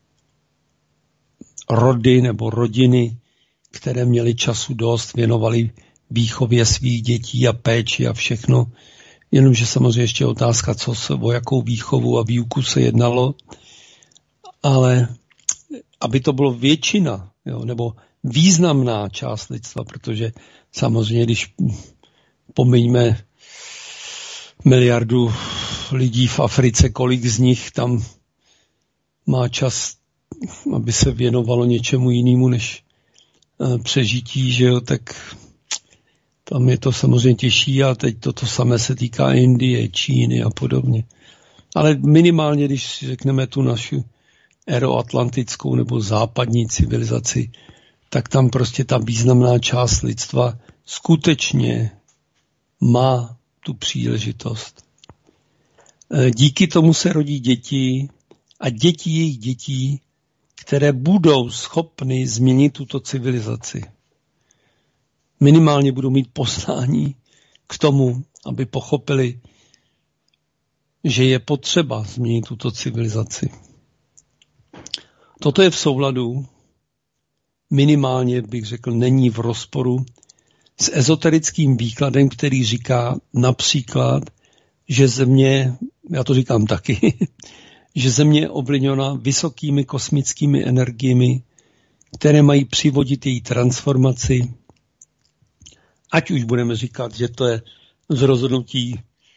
rody nebo rodiny, které měly času dost, věnovali výchově svých dětí a péči a všechno. Jenomže samozřejmě ještě otázka, co se, o jakou výchovu a výuku se jednalo. Ale aby to bylo většina, jo, nebo významná část lidstva, protože samozřejmě, když pomiňme miliardu lidí v Africe, kolik z nich tam má čas, aby se věnovalo něčemu jinému než přežití, že jo, tak tam je to samozřejmě těžší a teď toto samé se týká Indie, Číny a podobně. Ale minimálně, když si řekneme tu naši euroatlantickou nebo západní civilizaci, tak tam prostě ta významná část lidstva skutečně má tu příležitost. Díky tomu se rodí děti a děti jejich dětí, které budou schopny změnit tuto civilizaci. Minimálně budou mít poslání k tomu, aby pochopili, že je potřeba změnit tuto civilizaci. Toto je v souladu, minimálně bych řekl, není v rozporu s ezoterickým výkladem, který říká například, že Země, já to říkám taky, že Země je ovlivněna vysokými kosmickými energiemi, které mají přivodit její transformaci, ať už budeme říkat, že to je z rozhodnutí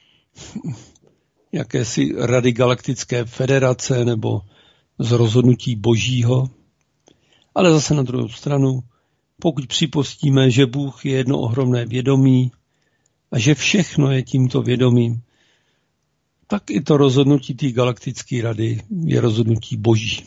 jakési Rady galaktické federace nebo z rozhodnutí božího, ale zase na druhou stranu, pokud připustíme, že Bůh je jedno ohromné vědomí a že všechno je tímto vědomím, tak i to rozhodnutí té galaktické rady je rozhodnutí boží.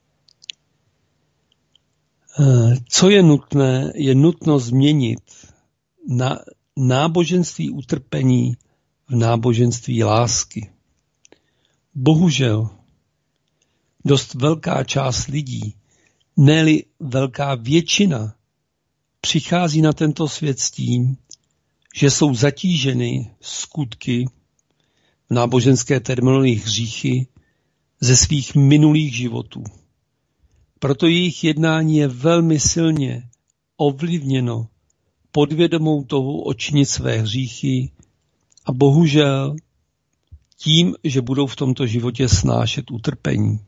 Co je nutné, je nutno změnit na náboženství utrpení v náboženství lásky. Bohužel dost velká část lidí, ne-li velká většina, přichází na tento svět s tím, že jsou zatíženy skutky, v náboženské terminologii hříchy, ze svých minulých životů. Proto jejich jednání je velmi silně ovlivněno podvědomou touhou odčinit své hříchy a bohužel tím, že budou v tomto životě snášet utrpení.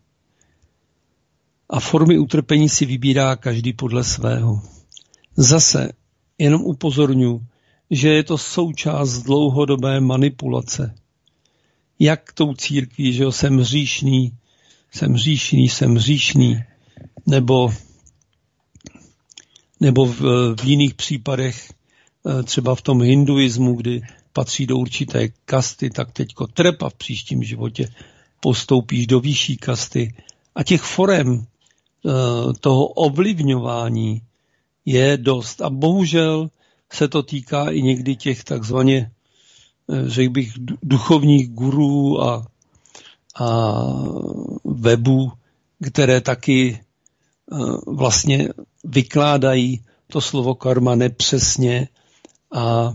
A formy utrpení si vybírá každý podle svého. Zase jenom upozorňuji, že je to součást dlouhodobé manipulace. Jak tou církví, že jo, jsem hříšný, jsem hříšný, jsem hříšný, nebo, nebo v, v jiných případech, třeba v tom hinduismu, kdy patří do určité kasty, tak teďko trepa v příštím životě postoupíš do vyšší kasty. A těch forem toho ovlivňování je dost. A bohužel se to týká i někdy těch takzvaně, řekl bych, duchovních gurů a, a webů, které taky vlastně vykládají to slovo karma nepřesně a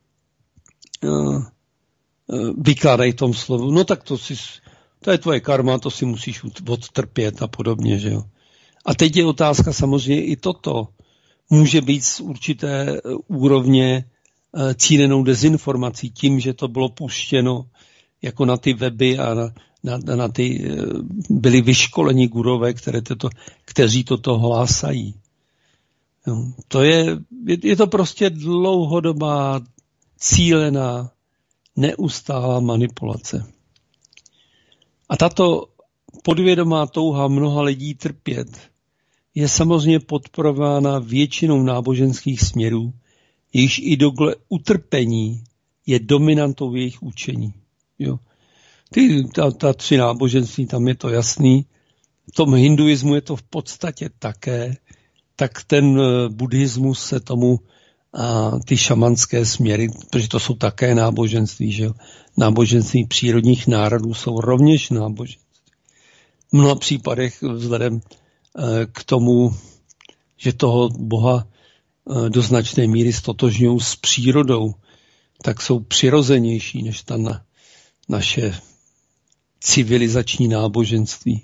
vykládají tom slovu, no tak to si, to je tvoje karma, to si musíš odtrpět a podobně, že jo. A teď je otázka samozřejmě i toto. Může být z určité úrovně cílenou dezinformací tím, že to bylo puštěno jako na ty weby a na, na, na ty byli vyškoleni gurové, které toto, kteří toto hlásají. No, to je, je, je to prostě dlouhodobá, cílená, neustálá manipulace. A tato podvědomá touha mnoha lidí trpět je samozřejmě podporována většinou náboženských směrů, jejichž idole utrpení je dominantou jejich učení. Jo. Ty, ta, ta tři náboženství, tam je to jasný. V tom hinduismu je to v podstatě také, tak ten buddhismus se tomu a ty šamanské směry, protože to jsou také náboženství, že jo. Náboženství přírodních národů jsou rovněž náboženství. V mnoha případech vzhledem k tomu, že toho Boha do značné míry stotožňují s přírodou, tak jsou přirozenější než ta na, naše civilizační náboženství.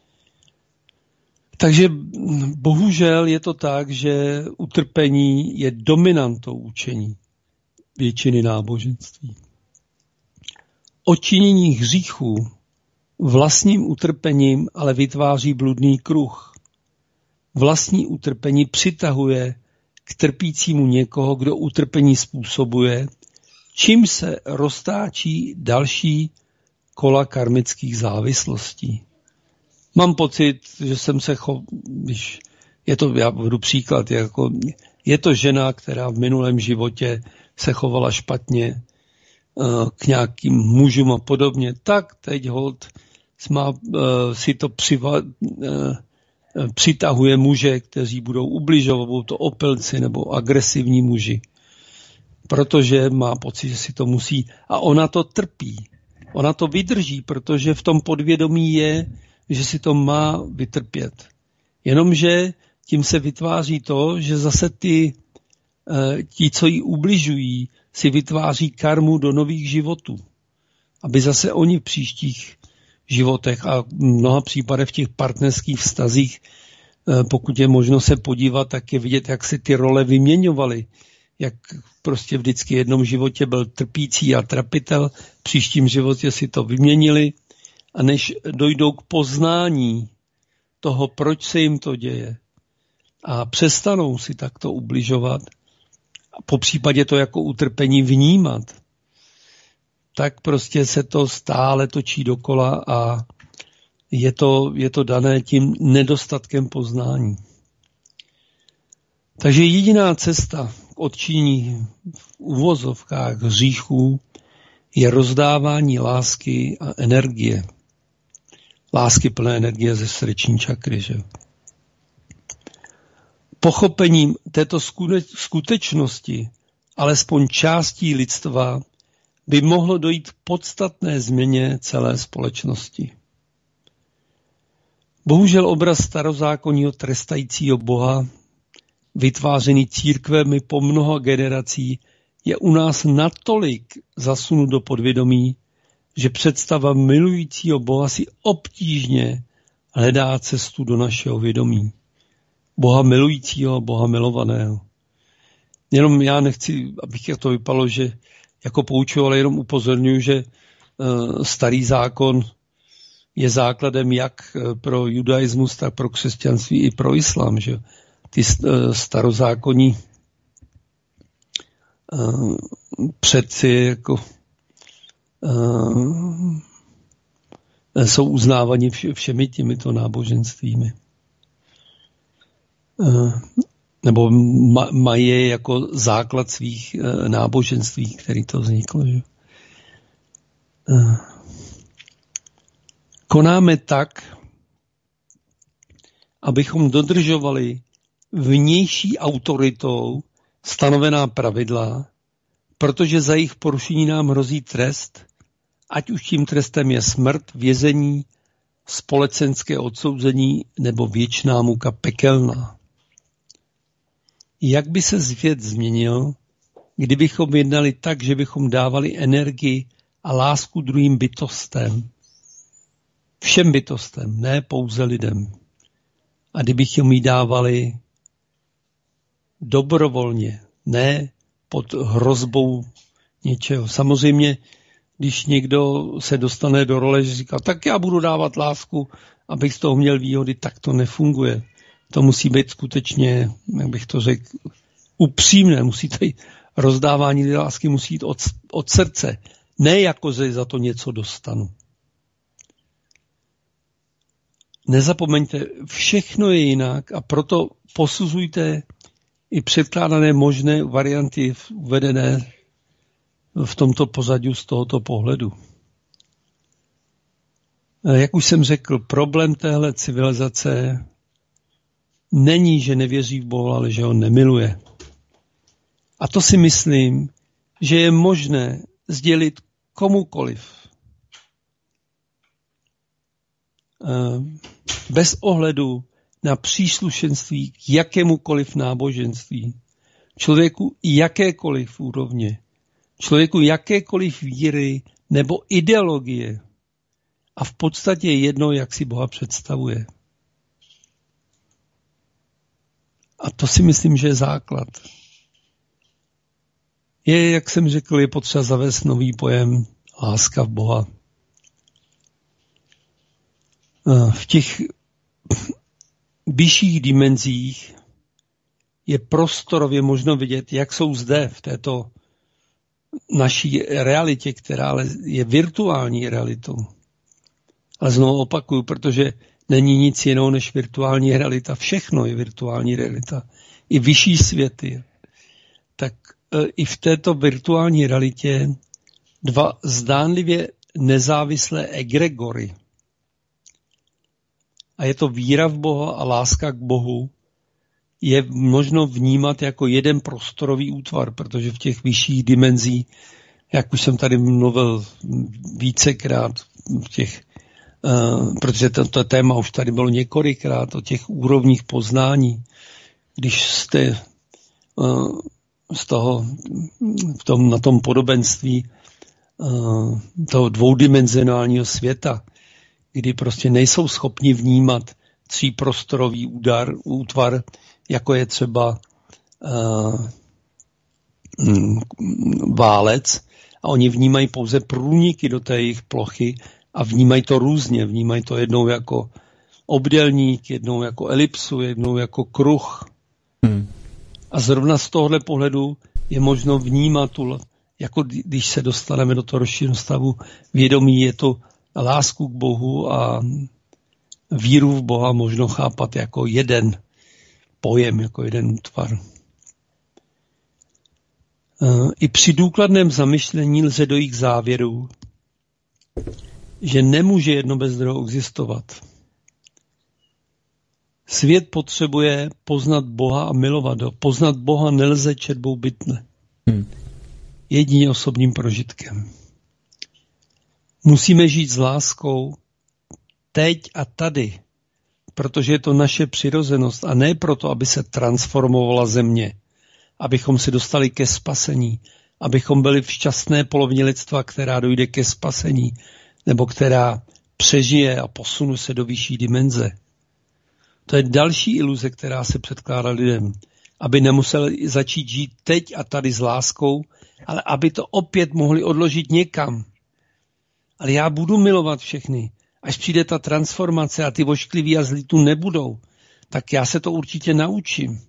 Takže bohužel je to tak, že utrpení je dominantou učení většiny náboženství. Odčinění hříchů vlastním utrpením ale vytváří bludný kruh. Vlastní utrpení přitahuje k trpícímu někoho, kdo utrpení způsobuje, čím se roztáčí další kola karmických závislostí. Mám pocit, že jsem se cho... když je to, já budu příklad, jako, je to žena, která v minulém životě se chovala špatně uh, k nějakým mužům a podobně, tak teď hold má, uh, si to přiva, uh, přitahuje muže, kteří budou ubližovat, budou to opilci nebo agresivní muži. Protože má pocit, že si to musí. A ona to trpí. Ona to vydrží, protože v tom podvědomí je, že si to má vytrpět. Jenomže tím se vytváří to, že zase ty, ti, co jí ubližují, si vytváří karmu do nových životů. Aby zase oni v příštích životech a v mnoha případech v těch partnerských vztazích, pokud je možno se podívat, tak je vidět, jak se ty role vyměňovaly. Jak prostě vždycky v jednom životě byl trpící a trapitel, v příštím životě si to vyměnili a než dojdou k poznání toho, proč se jim to děje a přestanou si takto ubližovat a po případě to jako utrpení vnímat, tak prostě se to stále točí dokola a je to, je to dané tím nedostatkem poznání. Takže jediná cesta k odčinění v uvozovkách hříchů je rozdávání lásky a energie. Lásky plné energie ze srdeční čakry. Že? Pochopením této skutečnosti alespoň částí lidstva by mohlo dojít k podstatné změně celé společnosti. Bohužel obraz starozákonního trestajícího Boha, vytvářený církvemi po mnoha generací, je u nás natolik zasunut do podvědomí, že představa milujícího Boha si obtížně hledá cestu do našeho vědomí. Boha milujícího, Boha milovaného. Jenom já nechci, abych to vypadalo, že jako poučoval, jenom upozorňuji, že uh, starý zákon je základem jak pro judaismus, tak pro křesťanství i pro islám. Že? Ty uh, starozákonní uh, předci jako, uh, jsou uznávaní vš- všemi těmito náboženstvími. Uh, nebo ma- mají je jako základ svých uh, náboženství, který to vzniklo. Že? Uh. Konáme tak, abychom dodržovali vnější autoritou stanovená pravidla, protože za jejich porušení nám hrozí trest, ať už tím trestem je smrt, vězení, společenské odsouzení nebo věčná muka pekelná. Jak by se svět změnil, kdybychom jednali tak, že bychom dávali energii a lásku druhým bytostem, všem bytostem, ne pouze lidem. A kdybychom ji dávali dobrovolně, ne pod hrozbou něčeho. Samozřejmě, když někdo se dostane do role, že říká, tak já budu dávat lásku, abych z toho měl výhody, tak to nefunguje. To musí být skutečně, jak bych to řekl, upřímné. Musí to jít, rozdávání lásky musí jít od, od srdce. Ne jako, že za to něco dostanu. Nezapomeňte, všechno je jinak a proto posuzujte i předkládané možné varianty uvedené v tomto pozadí z tohoto pohledu. Jak už jsem řekl, problém téhle civilizace není, že nevěří v Boha, ale že ho nemiluje. A to si myslím, že je možné sdělit komukoliv. Bez ohledu na příslušenství k jakémukoliv náboženství, člověku jakékoliv úrovně, člověku jakékoliv víry nebo ideologie a v podstatě je jedno, jak si Boha představuje. A to si myslím, že je základ. Je, jak jsem řekl, je potřeba zavést nový pojem láska v Boha. V těch vyšších dimenzích je prostorově možno vidět, jak jsou zde v této naší realitě, která je virtuální realitou. Ale znovu opakuju, protože není nic jiného než virtuální realita. Všechno je virtuální realita. I vyšší světy. Tak i v této virtuální realitě dva zdánlivě nezávislé egregory. A je to víra v Boha a láska k Bohu, je možno vnímat jako jeden prostorový útvar, protože v těch vyšších dimenzích, jak už jsem tady mluvil vícekrát, v těch, uh, protože toto téma už tady bylo několikrát o těch úrovních poznání, když jste uh, z toho, v tom, na tom podobenství uh, toho dvoudimenzionálního světa, kdy prostě nejsou schopni vnímat tříprostorový údar, útvar, jako je třeba uh, válec, a oni vnímají pouze průniky do té jejich plochy a vnímají to různě. Vnímají to jednou jako obdélník, jednou jako elipsu, jednou jako kruh. Hmm. A zrovna z tohohle pohledu je možno vnímat, tu, jako když se dostaneme do toho rozšířeného stavu vědomí, je to lásku k Bohu a víru v Boha možno chápat jako jeden pojem, jako jeden útvar. I při důkladném zamyšlení lze dojít k závěru, že nemůže jedno bez druhého existovat. Svět potřebuje poznat Boha a milovat ho. Poznat Boha nelze četbou bytne. Hmm. Jedině osobním prožitkem. Musíme žít s láskou teď a tady, protože je to naše přirozenost a ne proto, aby se transformovala země, abychom se dostali ke spasení, abychom byli v šťastné polovině lidstva, která dojde ke spasení, nebo která přežije a posune se do vyšší dimenze. To je další iluze, která se předkládá lidem, aby nemuseli začít žít teď a tady s láskou, ale aby to opět mohli odložit někam. Ale já budu milovat všechny. Až přijde ta transformace a ty voškliví a zlí tu nebudou, tak já se to určitě naučím.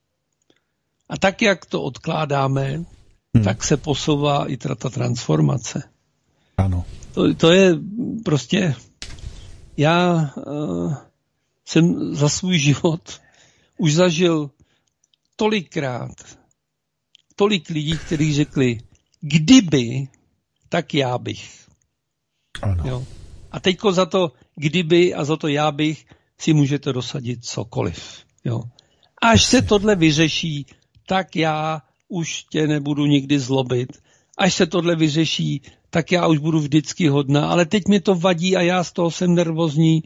A tak, jak to odkládáme, hmm. tak se posouvá i ta, ta transformace.
Ano.
To, to je prostě... Já uh, jsem za svůj život už zažil tolikrát, tolik lidí, kteří řekli, kdyby, tak já bych.
Ano.
Jo. A teďko za to kdyby a za to já bych si můžete dosadit cokoliv. Jo. Až se tohle vyřeší, tak já už tě nebudu nikdy zlobit. Až se tohle vyřeší, tak já už budu vždycky hodná. Ale teď mi to vadí a já z toho jsem nervózní.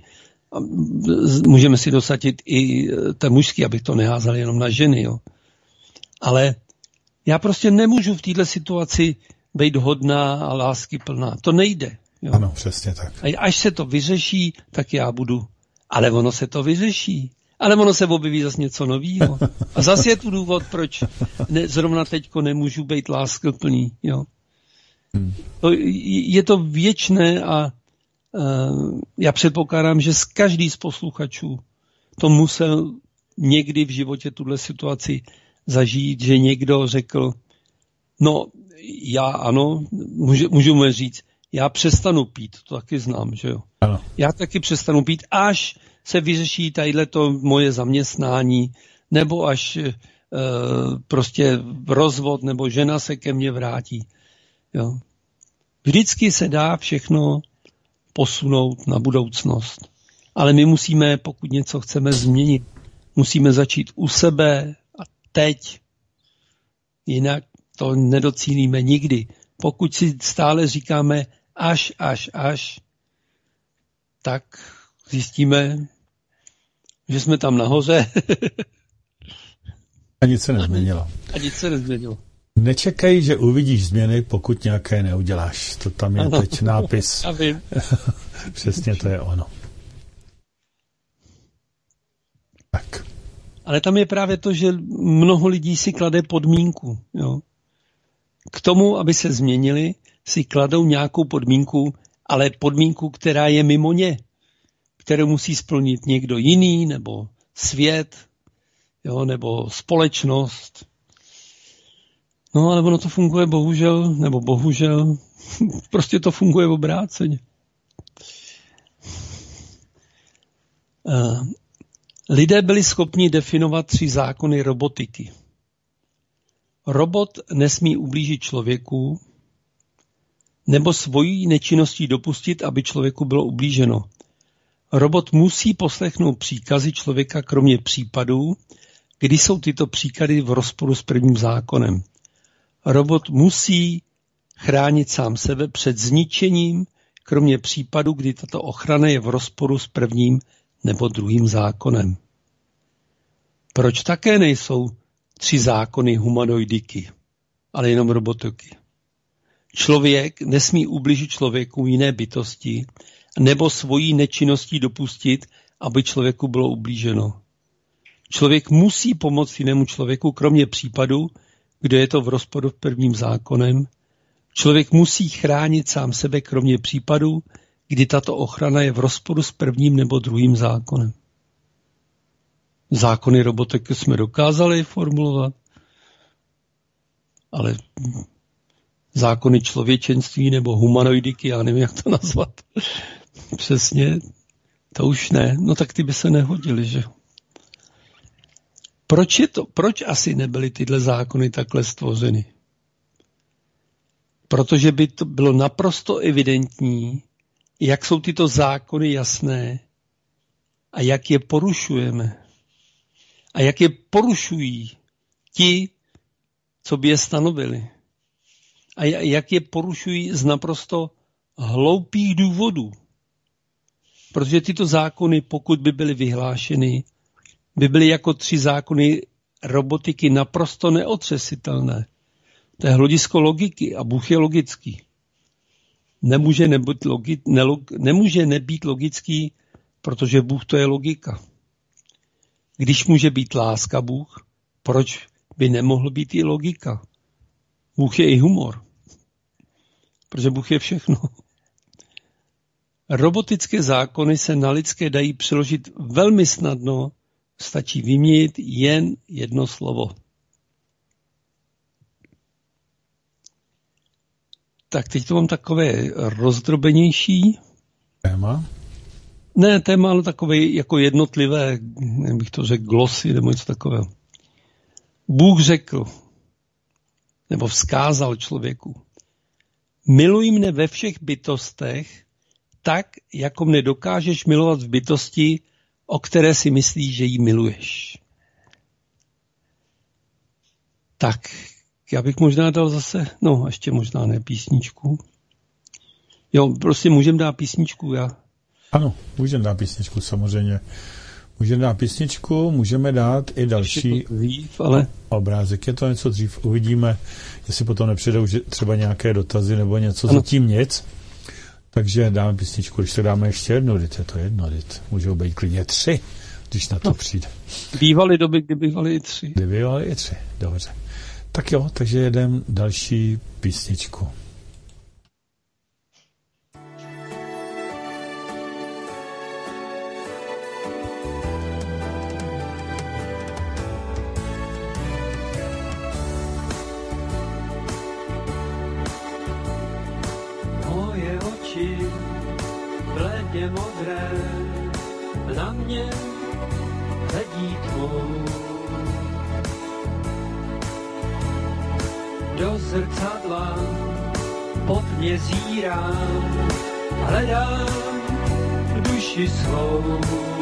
Můžeme si dosadit i ten mužský, abych to neházal jenom na ženy. Jo. Ale já prostě nemůžu v této situaci být hodná a láskyplná. To nejde. Jo.
Ano, přesně tak.
A až se to vyřeší, tak já budu. Ale ono se to vyřeší. Ale ono se objeví zase něco nového. A zase je tu důvod, proč ne, zrovna teďko nemůžu být láskyplný. Jo. Hmm. To, je to věčné a uh, já předpokládám, že z každý z posluchačů to musel někdy v životě tuhle situaci zažít, že někdo řekl, no já ano, můžu, můžu mu říct, já přestanu pít, to taky znám, že jo. Ano. Já taky přestanu pít, až se vyřeší tadyhle to moje zaměstnání, nebo až prostě rozvod nebo žena se ke mně vrátí. Jo. Vždycky se dá všechno posunout na budoucnost. Ale my musíme, pokud něco chceme změnit, musíme začít u sebe a teď. Jinak to nedocílíme nikdy. Pokud si stále říkáme až, až, až, tak zjistíme, že jsme tam nahoře.
A nic se nezměnilo.
A nic se nezměnilo.
Nečekej, že uvidíš změny, pokud nějaké neuděláš. To tam je ano. Teď nápis.
Já vím.
Přesně to je ono. Tak.
Ale tam je právě to, že mnoho lidí si klade podmínku. Jo. K tomu, aby se změnili, si kladou nějakou podmínku, ale podmínku, která je mimo ně, kterou musí splnit někdo jiný, nebo svět, jo, nebo společnost. No, ale ono to funguje bohužel, nebo bohužel, prostě to funguje obráceně. Lidé byli schopni definovat tři zákony robotiky. Robot nesmí ublížit člověku, nebo svojí nečinností dopustit, aby člověku bylo ublíženo. Robot musí poslechnout příkazy člověka, kromě případů, kdy jsou tyto příkazy v rozporu s prvním zákonem. Robot musí chránit sám sebe před zničením, kromě případu, kdy tato ochrana je v rozporu s prvním nebo druhým zákonem. Proč také nejsou tři zákony humanoidiky, ale jenom robotiky? Člověk nesmí ublížit člověku jiné bytosti nebo svojí nečinností dopustit, aby člověku bylo ublíženo. Člověk musí pomoct jinému člověku, kromě případu, kde je to v rozporu s prvním zákonem. Člověk musí chránit sám sebe, kromě případu, kdy tato ochrana je v rozporu s prvním nebo druhým zákonem. Zákony robotiky jsme dokázali formulovat, ale zákony člověčenství nebo humanoidiky, já nevím, jak to nazvat. Přesně, to už ne. No tak ty by se nehodily, že? Proč, je to, proč asi nebyly tyhle zákony takhle stvořeny? Protože by to bylo naprosto evidentní, jak jsou tyto zákony jasné a jak je porušujeme. A jak je porušují ti, co by je stanovili. A jak je porušují z naprosto hloupých důvodů. Protože tyto zákony, pokud by byly vyhlášeny, by byly jako tři zákony robotiky naprosto neotřesitelné. To je hledisko logiky a Bůh je logický. Nemůže nebýt, logi, nelog, nemůže nebýt logický, protože Bůh to je logika. Když může být láska Bůh, proč by nemohl být i logika? Bůh je i humor. Protože Bůh je všechno. Robotické zákony se na lidské dají přeložit velmi snadno, stačí vyměnit jen jedno slovo. Tak teď to mám takové rozdrobenější.
Téma?
Ne, téma, ale takové jako jednotlivé, bych to řekl, glosy nebo něco takového. Bůh řekl, nebo vzkázal člověku, miluj mne ve všech bytostech, tak, jako mne dokážeš milovat v bytosti, o které si myslíš, že ji miluješ. Tak, já bych možná dal zase, no, ještě možná ne písničku. Jo, prostě můžeme dát písničku, já.
Ano, můžeme dát písničku, samozřejmě. Můžeme dát písničku, můžeme dát i další
dřív, ale...
obrázek. Je to něco dřív, uvidíme, jestli potom nepřijdou třeba nějaké dotazy nebo něco, ano. Zatím nic. Takže dáme písničku, když to dáme ještě jedno, je to jedno, můžou být klidně tři, když na to no. přijde.
Bývaly doby, kdy bývaly i tři.
Kdy bývaly i tři, dobře. Tak jo, takže jedem další písničku.
Moje oči bledě modré na mě hledí tvou. do zrcadla pod mě zírám, hledám duši svou.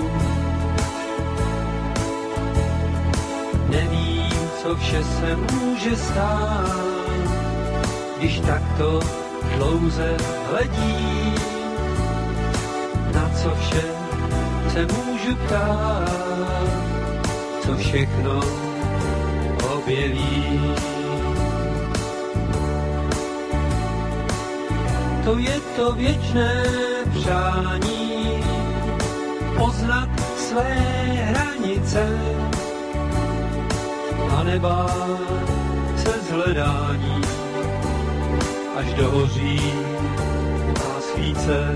Nevím, co vše se může stát, když takto dlouze hledím, na co vše se můžu ptát, co všechno objeví. To je to věčné přání, poznat své hranice a nebát se z hledání, až dohoří má svíce.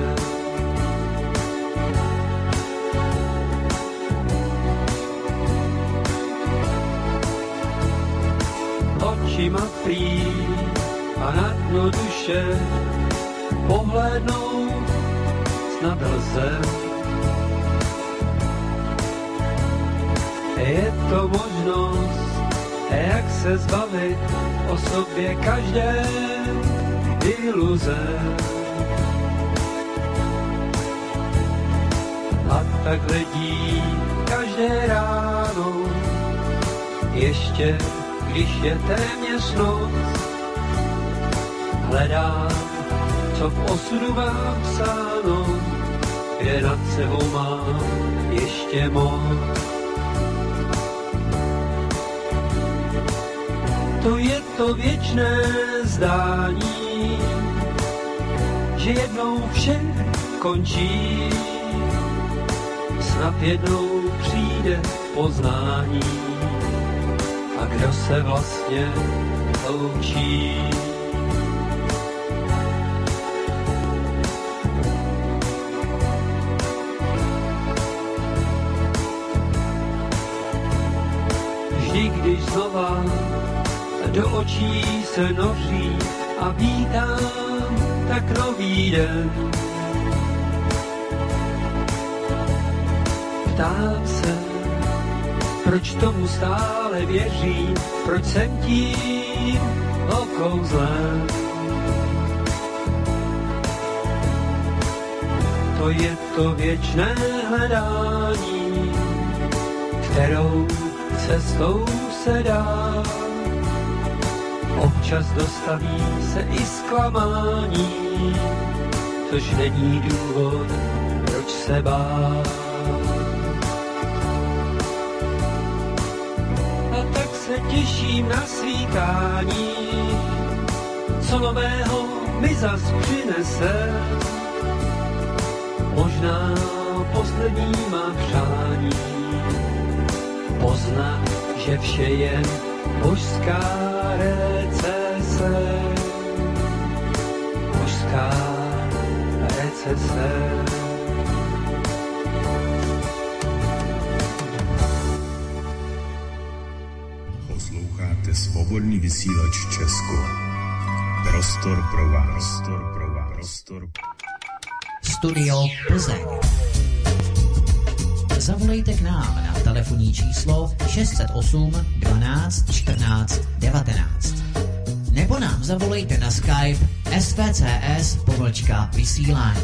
Očima prý a na dno duše pohlédnout snad lze. Je to možnost, jak se zbavit o sobě každé iluze. A tak hledí každé ráno, ještě když je téměř noc, hledám, co v osudu mám psáno, kde nad sebou mám ještě moc. To je to věčné zdání, že jednou vše končí, snad jednou přijde poznání, a kdo se vlastně loučí. Vždy, když znova do očí se noří a vítám tak nový den, ptám se, proč tomu stále věřím, proč jsem tím okouzlen. To je to věčné hledání, kterou cestou se dá. Občas dostaví se i zklamání, což není důvod, proč se bát. A tak se těším na svítání, co nového mi zas přinese. Možná poslední má přání, poznat, že vše je božská recese. Božská recese.
Posloucháte Svobodný vysílač Česko. Prostor pro vás. Prostor pro vás. Prostor.
Studio Plzeň. Zavolejte k nám na telefonní číslo šest set osm dvanáct čtrnáct devatenáct. Nebo nám zavolejte na Skype S V C S pomlčka vysílání.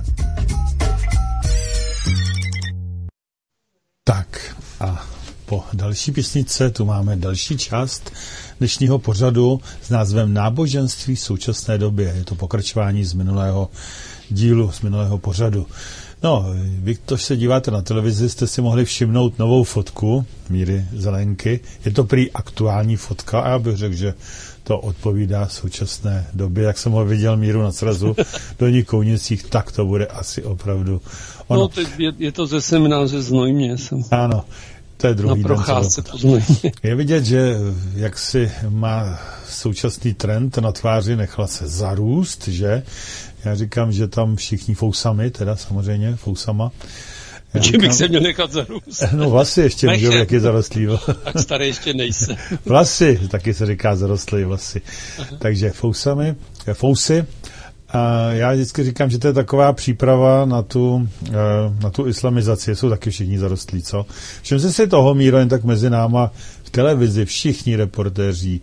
Tak a po další písničce tu máme další část dnešního pořadu s názvem Náboženství v současné době. Je to pokračování z minulého dílu, z minulého pořadu. No, vy, kdo se díváte na televizi, jste si mohli všimnout novou fotku Míry Zelenky. Je to prý aktuální fotka a já bych řekl, že to odpovídá současné době. Jak jsem ho viděl Míru na srazu do ní Kounicích, tak to bude asi opravdu ono.
No, teď je, je to ze semináře Znojmě. Jsem
ano, to je druhý
na
den.
procházce po Znojmě.
Je vidět, že jak si má současný trend na tváři, nechala se zarůst, že? Já říkám, že tam všichni fousami, teda samozřejmě fousama.
Že bych se měl nechat zarůst.
No vlasy ještě můžou, jak je zarostlý.
Tak starý ještě nejsem.
Vlasy, taky se říká zarostlý vlasy. Aha. Takže fousami, fousy. A já vždycky říkám, že to je taková příprava na tu, na tu islamizaci. Jsou taky všichni zarostlí, co? Všem se si toho, Míro, jen tak mezi náma v televizi, všichni reportéři,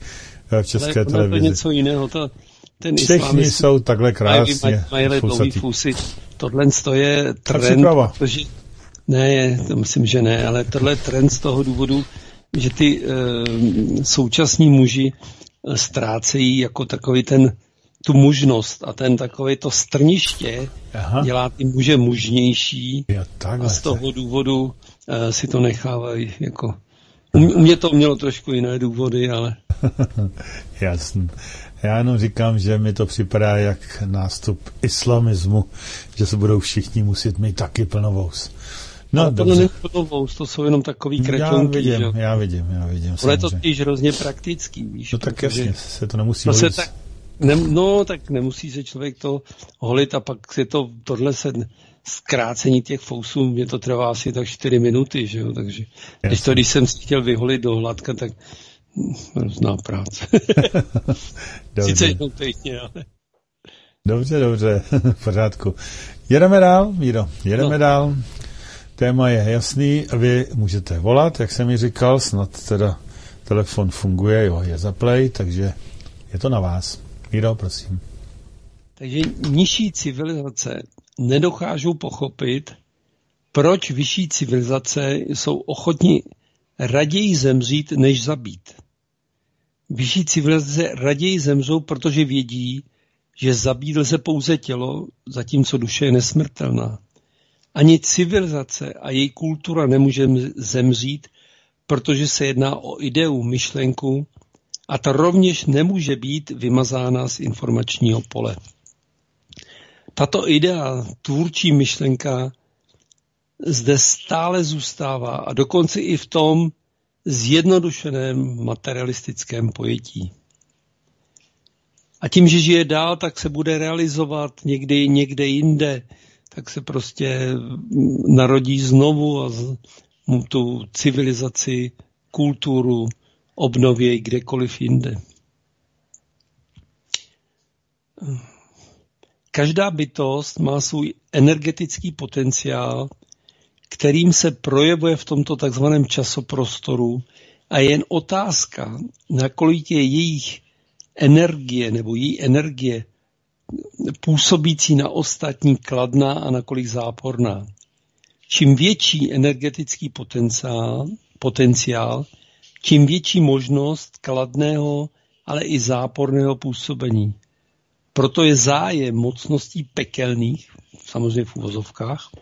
v české
ale
televizi.
To je něco jiného. To, ten
Všichni jsou takhle krásně
mají dlouhý fusy. Tohle je trend, protože, ne, to myslím, že ne, ale tohle je trend z toho důvodu, že ty e, současní muži ztrácejí jako takový ten tu mužnost a ten takový to strniště Aha. dělá ty muže mužnější
jo,
a z toho tak. důvodu uh, si to nechávají jako... U mě to mělo trošku jiné důvody, ale...
Jasný. Já jenom říkám, že mi to připadá jak nástup islamismu, že se budou všichni muset mít taky plnovous.
No, ale to není plnovous, to jsou jenom takový kreťonky.
Já vidím, já vidím, já vidím.
Ale je to spíš hrozně praktický, víš.
No tak jasně, se to nemusí
to se tak, ne, No, tak nemusí se člověk to holit a pak je to, tohle se zkrácení těch fousů, mě to trvá asi tak čtyři minuty, že jo, takže když to, když jsem si chtěl vyholit do hladka, tak hrozná práce. Sice jednou týdně, ale...
Dobře, dobře, v pořádku. Jedeme dál, Míro, jedeme no. dál. Téma je jasný, vy můžete volat, jak jsem mi říkal, snad teda telefon funguje, jo, je zaplay, takže je to na vás. Míro, prosím.
Takže nižší civilizace nedokážou pochopit, proč vyšší civilizace jsou ochotní raději zemřít, než zabít. Vyšší civilizace raději zemřou, protože vědí, že zabít lze pouze tělo, zatímco duše je nesmrtelná. Ani civilizace a její kultura nemůže zemřít, protože se jedná o ideu, myšlenku, a ta rovněž nemůže být vymazána z informačního pole. Tato idea, tvůrčí myšlenka, zde stále zůstává a dokonce i v tom zjednodušeném materialistickém pojetí. A tím, že žije dál, tak se bude realizovat někdy, někde jinde, tak se prostě narodí znovu a tu civilizaci, kulturu obnoví kdekoliv jinde. Každá bytost má svůj energetický potenciál, kterým se projevuje v tomto takzvaném časoprostoru a je jen otázka, nakolik je jejich energie nebo její energie působící na ostatní kladná a nakolik záporná. Čím větší energetický potenciál, potenciál, tím větší možnost kladného, ale i záporného působení. Proto je zájem mocností pekelných, samozřejmě v uvozovkách,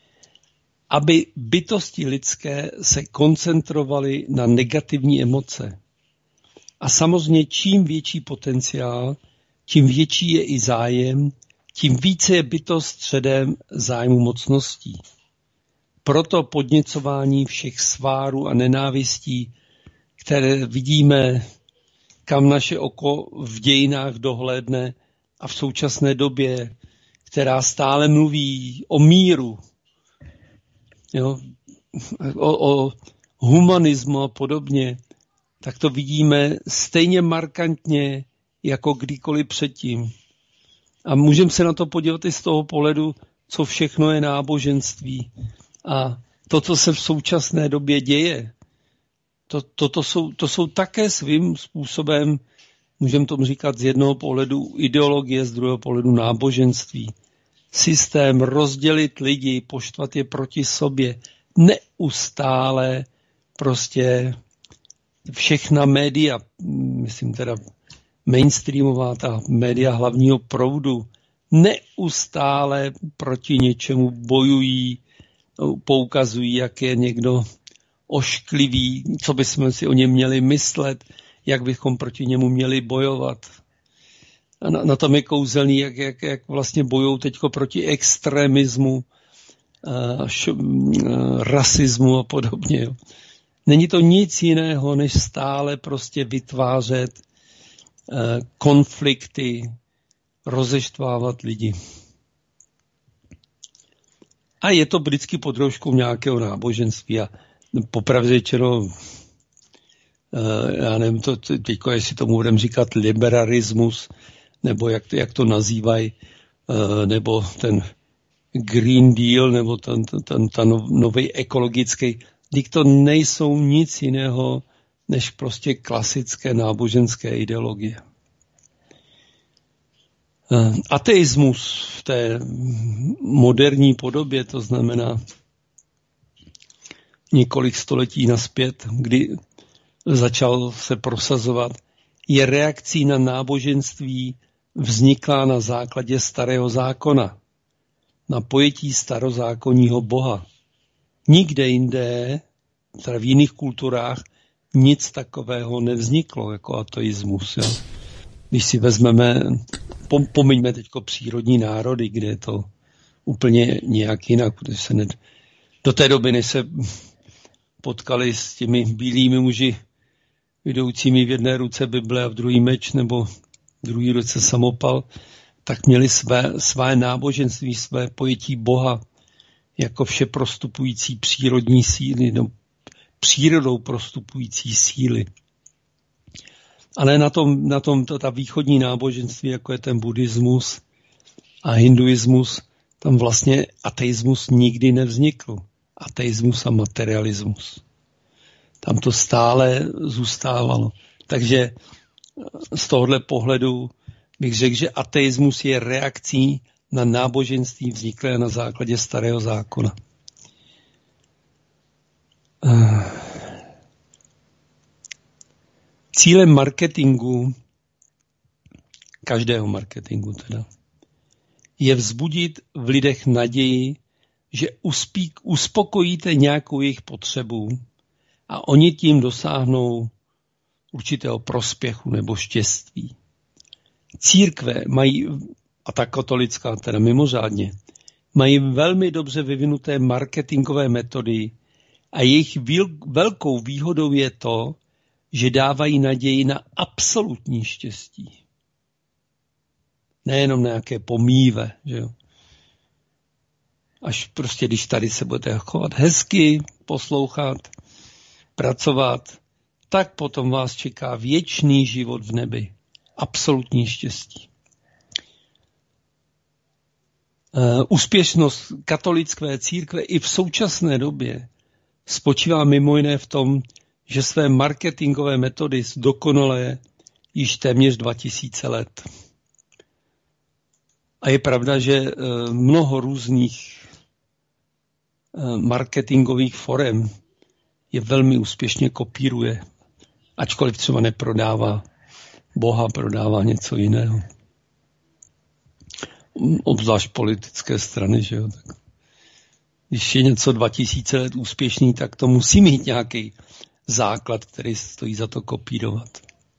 aby bytosti lidské se koncentrovaly na negativní emoce. A samozřejmě čím větší potenciál, tím větší je i zájem, tím více je bytost středem zájmu mocností. Proto podněcování všech svárů a nenávistí, které vidíme, kam naše oko v dějinách dohlédne a v současné době, která stále mluví o míru, jo, o, o humanismu a podobně, tak to vidíme stejně markantně jako kdykoliv předtím. A můžeme se na to podívat i z toho pohledu, co všechno je náboženství. A to, co se v současné době děje, to, to, to, jsou, to jsou také svým způsobem, můžeme tomu říkat z jednoho pohledu ideologie, z druhého pohledu náboženství. Systém rozdělit lidi, poštvat je proti sobě, neustále prostě všechna média, myslím teda mainstreamová, ta média hlavního proudu, neustále proti něčemu bojují, poukazují, jak je někdo ošklivý, co bychom si o něm měli myslet, jak bychom proti němu měli bojovat. A na, na tom je kouzelný, jak, jak, jak vlastně bojují teďko proti extremismu, a š, a, rasismu a podobně. Jo. Není to nic jiného, než stále prostě vytvářet a, konflikty, rozeštvávat lidi. A je to vždycky pod rouškou nějakého náboženství a popravdě řečeno, já nevím, to, teďko, jestli tomu budeme říkat liberalismus, nebo jak to, jak to nazývají, nebo ten Green Deal, nebo ten, ten, ten, ten nový ekologický, teď to nejsou nic jiného, než prostě klasické náboženské ideologie. Ateismus v té moderní podobě, to znamená několik století nazpět, kdy začal se prosazovat, je reakcí na náboženství vzniklá na základě starého zákona, na pojetí starozákonního boha. Nikde jinde, teda v jiných kulturách, nic takového nevzniklo jako ateismus. Jo. Když si vezmeme, pomiňme teďko přírodní národy, kde je to úplně nějak jinak, protože se ne, do té doby, než se potkali s těmi bílými muži, vidoucími v jedné ruce Bible a v druhý meč, nebo v druhé ruce samopal, tak měli své, své náboženství, své pojetí Boha jako vše prostupující přírodní síly, no, přírodou prostupující síly. Ale na tom, na tom to, ta východní náboženství, jako je ten buddhismus a hinduismus, tam vlastně ateismus nikdy nevznikl. Ateismus a materialismus. Tam to stále zůstávalo. Takže z tohohle pohledu bych řekl, že ateismus je reakcí na náboženství vzniklé na základě starého zákona. Cílem marketingu, každého marketingu teda, je vzbudit v lidech naději, že uspík, uspokojíte nějakou jejich potřebu a oni tím dosáhnou určitého prospěchu nebo štěstí. Církve mají, a ta katolická teda mimořádně, mají velmi dobře vyvinuté marketingové metody a jejich velkou výhodou je to, že dávají naději na absolutní štěstí. Nejenom na nějaké pomíve, že jo. Až prostě, když tady se budete chovat hezky, poslouchat, pracovat, tak potom vás čeká věčný život v nebi. Absolutní štěstí. Uh, úspěšnost katolické církve i v současné době spočívá mimo jiné v tom, že své marketingové metody zdokonalé již téměř dva tisíce let. A je pravda, že uh, mnoho různých uh, marketingových forem je velmi úspěšně kopíruje, ačkoliv třeba neprodává Boha, prodává něco jiného. Obzvlášť politické strany, že jo. Tak když je něco dva tisíce let úspěšný, tak to musí mít nějaký základ, který stojí za to kopírovat.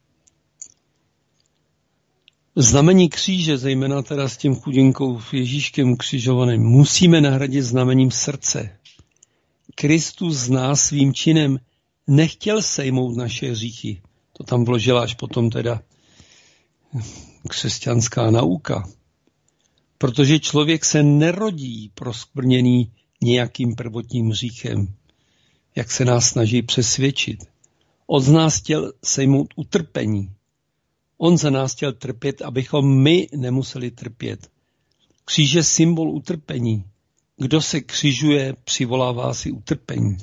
Znamení kříže, zejména teda s tím chudinkou Ježíškem křižovaným, musíme nahradit znamením srdce. Kristus z nás svým činem nechtěl sejmout naše hříchy. To tam vložila až potom teda křesťanská nauka. Protože člověk se nerodí proskvrněný nějakým prvotním hříchem, jak se nás snaží přesvědčit. On z nás chtěl sejmout utrpení. On za nás chtěl trpět, abychom my nemuseli trpět. Kříž je symbol utrpení. Kdo se křižuje, přivolává si utrpení.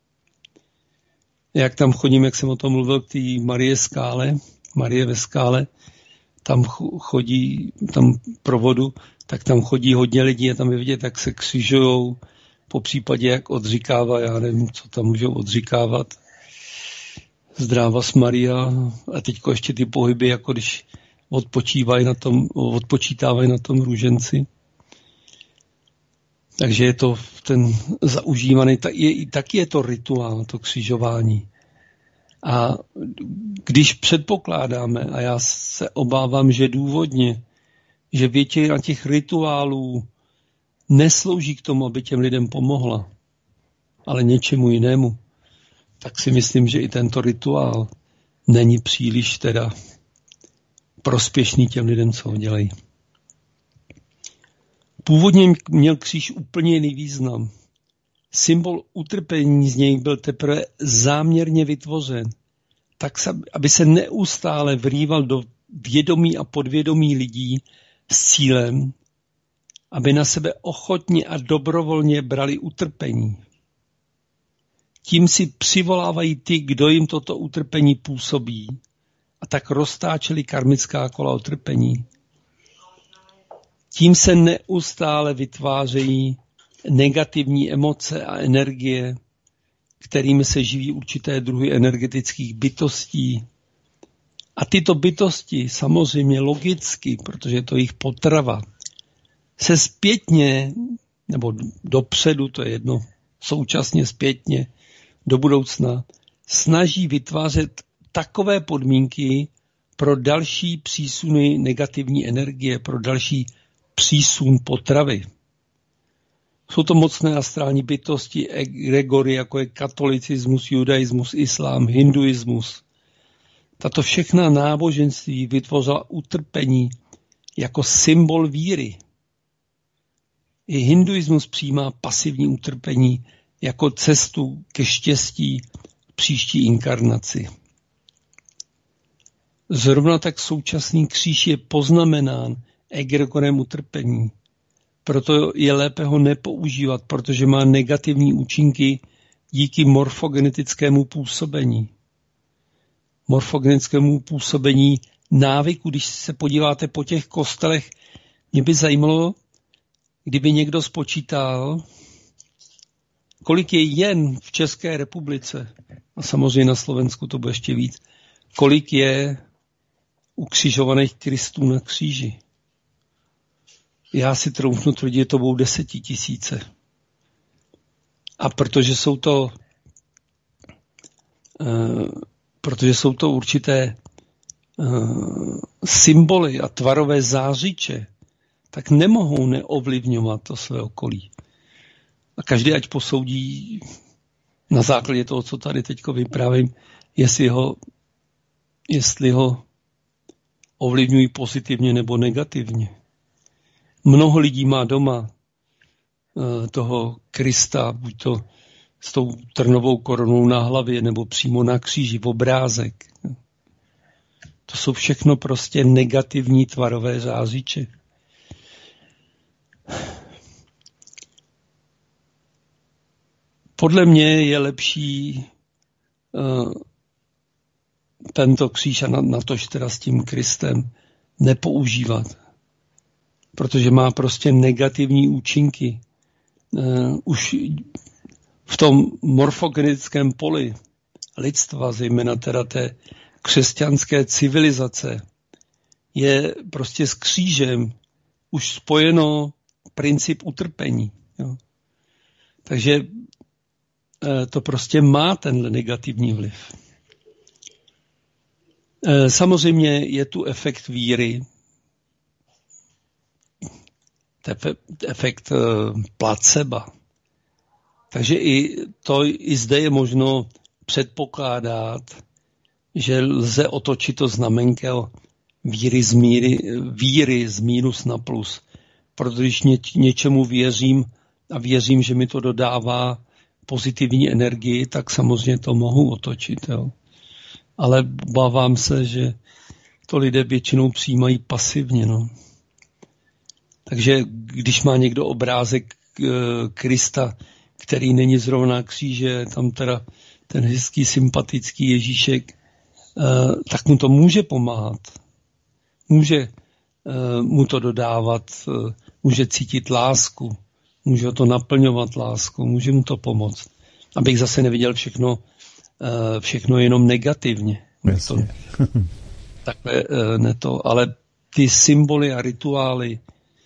Jak tam chodím, jak jsem o tom mluvil, k té Marie skále, Marie ve skále, tam chodí, tam provodu, tak tam chodí hodně lidí a tam je vidět, jak se křižujou, po případě jak odříkává, já nevím, co tam můžou odříkávat. Zdrávas Maria a teďko ještě ty pohyby, jako když odpočívají na tom, odpočítávají na tom růženci. Takže je to ten zaužívaný, tak je, taky je to rituál, to křižování. A když předpokládáme, a já se obávám, že důvodně, že většina těch rituálů neslouží k tomu, aby těm lidem pomohla, ale něčemu jinému, tak si myslím, že i tento rituál není příliš teda prospěšný těm lidem, co ho dělají. Původně měl kříž úplně jiný význam. Symbol utrpení z něj byl teprve záměrně vytvořen, tak aby se neustále vrýval do vědomí a podvědomí lidí s cílem, aby na sebe ochotně a dobrovolně brali utrpení. tím si přivolávají ty, kdo jim toto utrpení působí, a tak roztáčeli karmická kola utrpení. Tím se neustále vytvářejí negativní emoce a energie, kterými se živí určité druhy energetických bytostí. A tyto bytosti samozřejmě logicky, protože je to jejich potrava, se zpětně, nebo dopředu, to je jedno, současně zpětně, do budoucna, snaží vytvářet takové podmínky pro další přísuny negativní energie, pro další přísun potravy. Jsou to mocné astrální bytosti, egregory, jako je katolicismus, judaismus, islám, hinduismus. Tato všechna náboženství vytvořila utrpení jako symbol víry. I hinduismus přijímá pasivní utrpení jako cestu ke štěstí v příští inkarnaci. Zrovna tak současný kříž je poznamenán egregorem utrpení. Proto je lépe ho nepoužívat, protože má negativní účinky díky morfogenetickému působení. Morfogenetickému působení návyku, když se podíváte po těch kostelech, mě by zajímalo, kdyby někdo spočítal, kolik je jen v České republice, a samozřejmě na Slovensku to bude ještě víc, kolik je ukřižovaných Kristů na kříži. Já si troufnu tvrdit, že to budou desetitisíce. A protože jsou to uh, protože jsou to určité uh, symboly a tvarové zářiče, tak nemohou neovlivňovat to své okolí. A každý ať posoudí na základě toho, co tady teďko vyprávím, jestli ho, jestli ho ovlivňují pozitivně nebo negativně. Mnoho lidí má doma uh, toho Krista, buď to s tou trnovou korunou na hlavě, nebo přímo na kříži, v obrázek. To jsou všechno prostě negativní tvarové zářiče. Podle mě je lepší uh, tento kříž a natož teda s tím Kristem nepoužívat, protože má prostě negativní účinky. Uh, už v tom morfogenetickém poli lidstva, zejména teda té křesťanské civilizace, je prostě s křížem už spojeno princip utrpení. Jo. Takže to prostě má tenhle negativní vliv. Samozřejmě je tu efekt víry, efekt placeba. Takže i to i zde je možno předpokládat, že lze otočit to znamenko víry z, míry, víry z mínus na plus. Protože když ně, něčemu věřím a věřím, že mi to dodává pozitivní energii, tak samozřejmě to mohu otočit. Jo. Ale obávám se, že to lidé většinou přijímají pasivně. No. Takže když má někdo obrázek Krista, který není zrovna kříže, tam teda ten hezký, sympatický Ježíšek, tak mu to může pomáhat. Může mu to dodávat, může cítit lásku, může to naplňovat láskou, může mu to pomoct. Abych zase neviděl všechno, všechno jenom negativně. To, takhle ne to, ale ty symboly a rituály,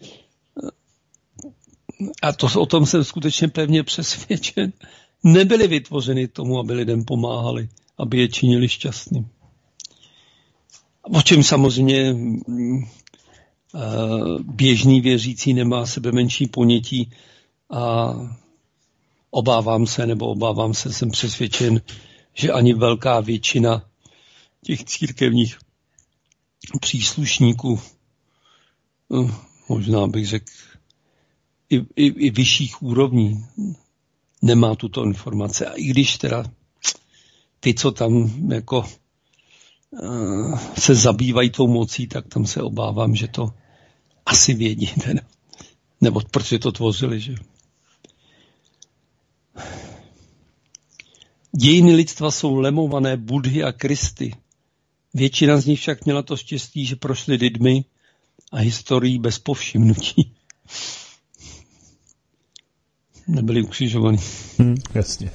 a to, o tom jsem skutečně pevně přesvědčen, nebyly vytvořeny tomu, aby lidem pomáhali, aby je činili šťastným. O čem samozřejmě běžný věřící nemá sebe menší ponětí a obávám se, nebo obávám se, jsem přesvědčen, že ani velká většina těch církevních příslušníků, možná bych řekl, i, i, i vyšších úrovní, nemá tuto informace. A i když teda ty, co tam jako uh, se zabývají tou mocí, tak tam se obávám, že to asi vědí. Teda. Nebo protože to tvořili, že? Dějiny lidstva jsou lemované Budhy a Kristy. Většina z nich však měla to štěstí, že prošly lidmi a historií bez povšimnutí. Nebyli ukřižovaní.
Hmm, jasně.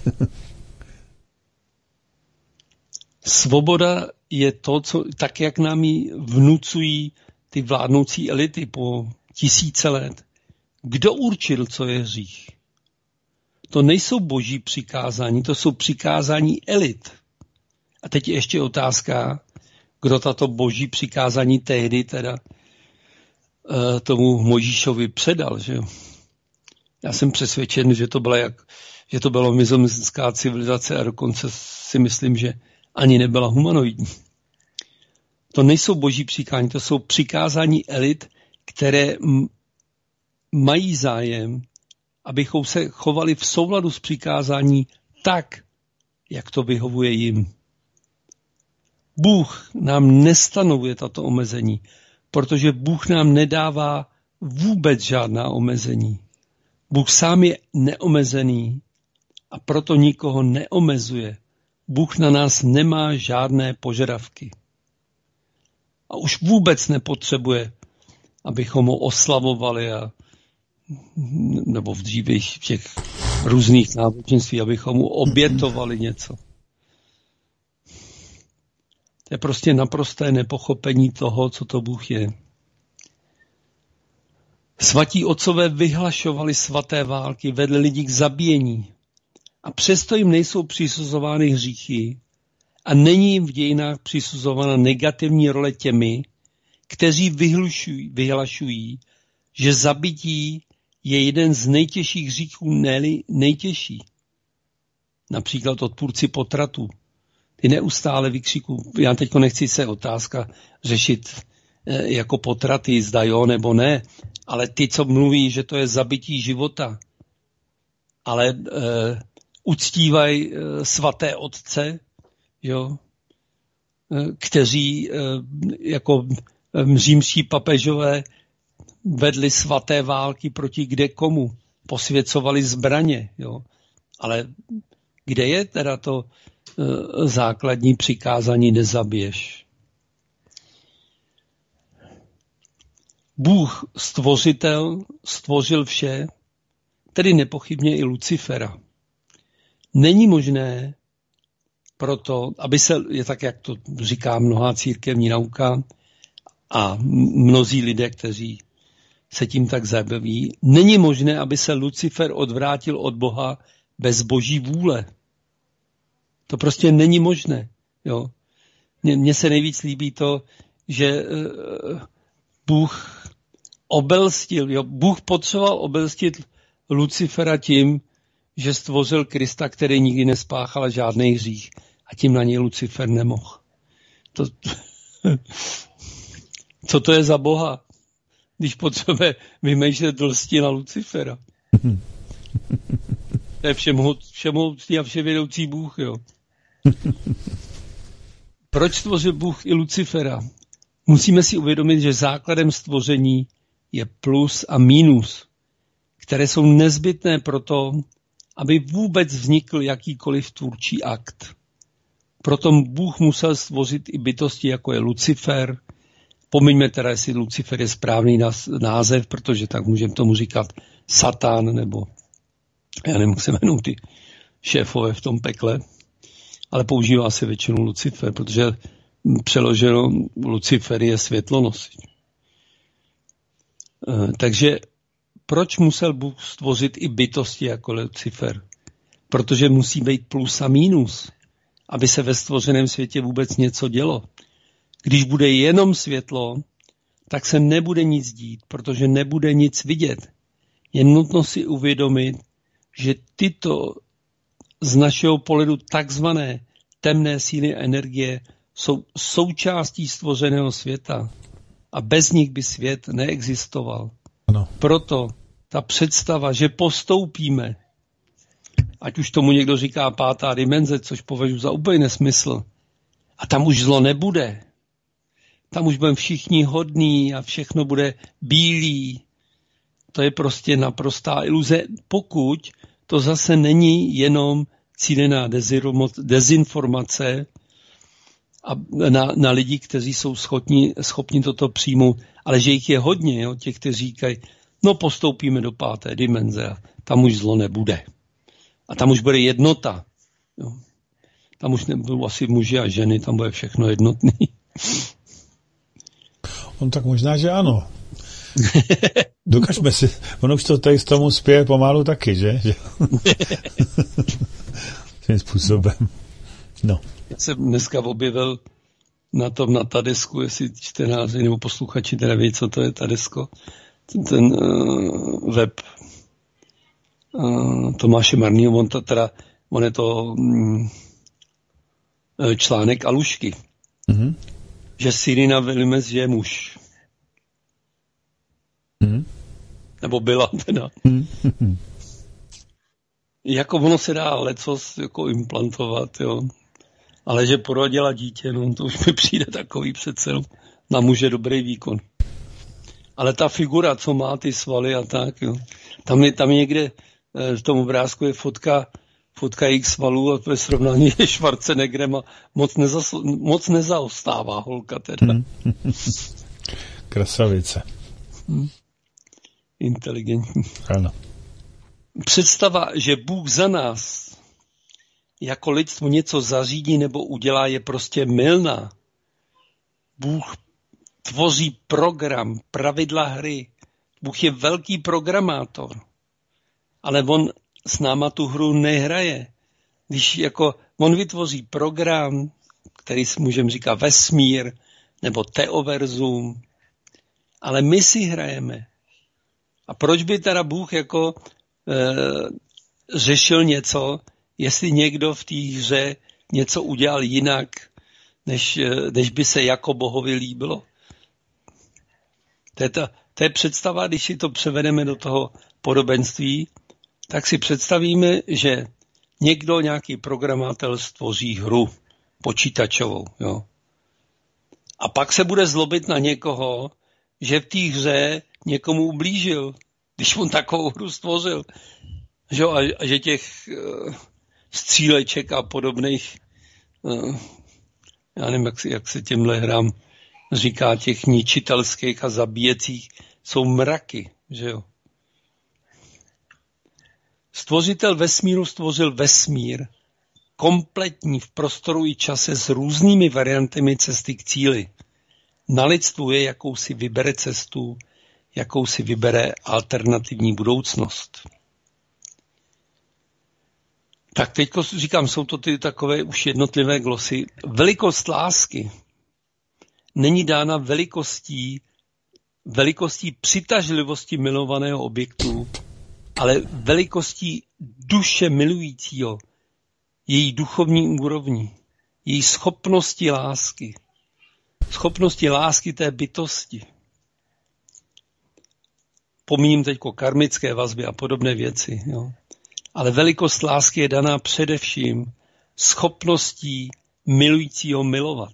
Svoboda je to, co, tak jak nám ji vnucují ty vládnoucí elity po tisíce let. Kdo určil, co je hřích? To nejsou boží přikázání, to jsou přikázání elit. A teď je ještě otázka, kdo tato boží přikázání tehdy teda uh, tomu Mojžíšovi předal, že jo? Já jsem přesvědčen, že to byla jak, že to byla mezomyslická civilizace a dokonce si myslím, že ani nebyla humanoidní. To nejsou boží přikázání, to jsou přikázání elit, které m- mají zájem, abychom se chovali v souladu s přikázání tak, jak to vyhovuje jim. Bůh nám nestanovuje tato omezení, protože Bůh nám nedává vůbec žádná omezení. Bůh sám je neomezený a proto nikoho neomezuje. Bůh na nás nemá žádné požadavky. A už vůbec nepotřebuje, abychom ho oslavovali a, nebo v dřívějších těch různých náboženství, abychom mu obětovali něco. To je prostě naprosté nepochopení toho, co to Bůh je. Svatí otcové vyhlašovali svaté války, vedli lidi k zabíjení. A přesto jim nejsou přisuzovány hříchy a není jim v dějinách přisuzována negativní role těmi, kteří vyhlašují, vyhlašují, že zabití je jeden z nejtěžších hříchů, ne-li nejtěžší. Například odpůrci potratu. Ty neustále vykřikují, já teď nechci se otázka řešit e, jako potraty, zda jo nebo ne, ale ty, co mluví, že to je zabití života, ale e, uctívají e, svaté otce, jo, e, kteří e, jako e, římští papežové vedli svaté války proti kde komu, posvěcovali zbraně, jo, ale kde je teda to e, základní přikázání nezabiješ? Bůh, stvořitel, stvořil vše, tedy nepochybně i Lucifera. Není možné proto, aby se, je tak, jak to říká mnohá církevní nauka a mnozí lidé, kteří se tím tak zabaví, není možné, aby se Lucifer odvrátil od Boha bez boží vůle. To prostě není možné. Jo. Mně se nejvíc líbí to, že Bůh obelstil, jo, Bůh potřeboval obelstit Lucifera tím, že stvořil Krista, který nikdy nespáchal žádný hřích a tím na něj Lucifer nemohl. To, co to je za Boha, když potřebuje vymýšlet lsti na Lucifera? To je všemohoucí a vševědoucí Bůh, jo. Proč stvořil Bůh i Lucifera? Musíme si uvědomit, že základem stvoření je plus a mínus, které jsou nezbytné pro to, aby vůbec vznikl jakýkoliv tvůrčí akt. Proto Bůh musel stvořit i bytosti, jako je Lucifer. Pomeňme teda, jestli Lucifer je správný název, protože tak můžeme tomu říkat Satan, nebo já nevím, jak se jmenují ty šéfové v tom pekle, ale používá se většinou Lucifer, protože přeloženo Lucifer je světlonosič. Takže proč musel Bůh stvořit i bytosti jako Lucifer? Protože musí být plus a mínus, aby se ve stvořeném světě vůbec něco dělo. Když bude jenom světlo, tak se nebude nic dít, protože nebude nic vidět. Je nutno si uvědomit, že tyto z našeho pohledu takzvané temné síly a energie jsou součástí stvořeného světa a bez nich by svět neexistoval.
Ano.
Proto ta představa, že postoupíme, ať už tomu někdo říká pátá dimenze, což považuji za úplný nesmysl, a tam už zlo nebude. Tam už budeme všichni hodní a všechno bude bílý. To je prostě naprostá iluze, pokud to zase není jenom cílená dezinformace a na, na lidi, kteří jsou schopni, schopni toto přijmout, ale že jich je hodně, jo, těch, kteří říkají, no postoupíme do páté dimenze a tam už zlo nebude. A tam už bude jednota. Jo. Tam už nebudou asi muži a ženy, tam bude všechno jednotný.
On tak možná, že ano. Dokažme si, ono už to tady z tomu spěje pomalu taky, že? Tím způsobem. No.
Já jsem dneska objevil na tom na Tadesku, jestli čtenáři nebo posluchači teda ví, co to je Tadesko, ten, ten uh, web uh, Tomáše Marnýho, on, to, teda, on je to um, článek Alušky, mm-hmm. že Cyrina Velimes je muž. Mm-hmm. Nebo byla teda. Mm-hmm. Jako ono se dá lecos jako implantovat, jo. Ale že porodila dítě, no to už mi přijde takový přece na muže dobrý výkon. Ale ta figura, co má ty svaly a tak, jo. Tam je, tam je někde v tom obrázku je fotka, fotka jejich svalů a ve srovnání je Schwarzeneggerem a moc, nezasl, moc nezaostává holka teda. Hmm.
Krasavice.
Hmm. Inteligentní.
Ano.
Představa, že Bůh za nás jako lidstvo něco zařídí nebo udělá, je prostě mylná. Bůh tvoří program, pravidla hry. Bůh je velký programátor. Ale on s náma tu hru nehraje. Když jako on vytvoří program, který si můžeme říkat vesmír nebo teoverzum, ale my si hrajeme. A proč by teda Bůh jako e, řešil něco, jestli někdo v té hře něco udělal jinak, než, než by se jako Bohovi líbilo? To je, ta, to je představa, když si to převedeme do toho podobenství, tak si představíme, že někdo, nějaký programátor stvoří hru počítačovou. Jo? A pak se bude zlobit na někoho, že v té hře někomu ublížil, když on takovou hru stvořil. Že, a, a že těch uh, stříleček a podobných, uh, já nevím, jak, jak se těmhle hrám říká, těch ničitelských a zabíjecích, jsou mraky, že jo. Stvořitel vesmíru stvořil vesmír, kompletní v prostoru i čase s různými variantami cesty k cíli. Na lidstvu je, jakou si vybere cestu, jakou si vybere alternativní budoucnost. Tak teďko říkám, jsou to ty takové už jednotlivé glosy. Velikost lásky není dána velikostí, velikostí přitažlivosti milovaného objektu, ale velikostí duše milujícího, její duchovní úrovni, její schopnosti lásky, schopnosti lásky té bytosti. Pomíním teďko karmické vazby a podobné věci, jo. Ale velikost lásky je daná především schopností milujícího milovat.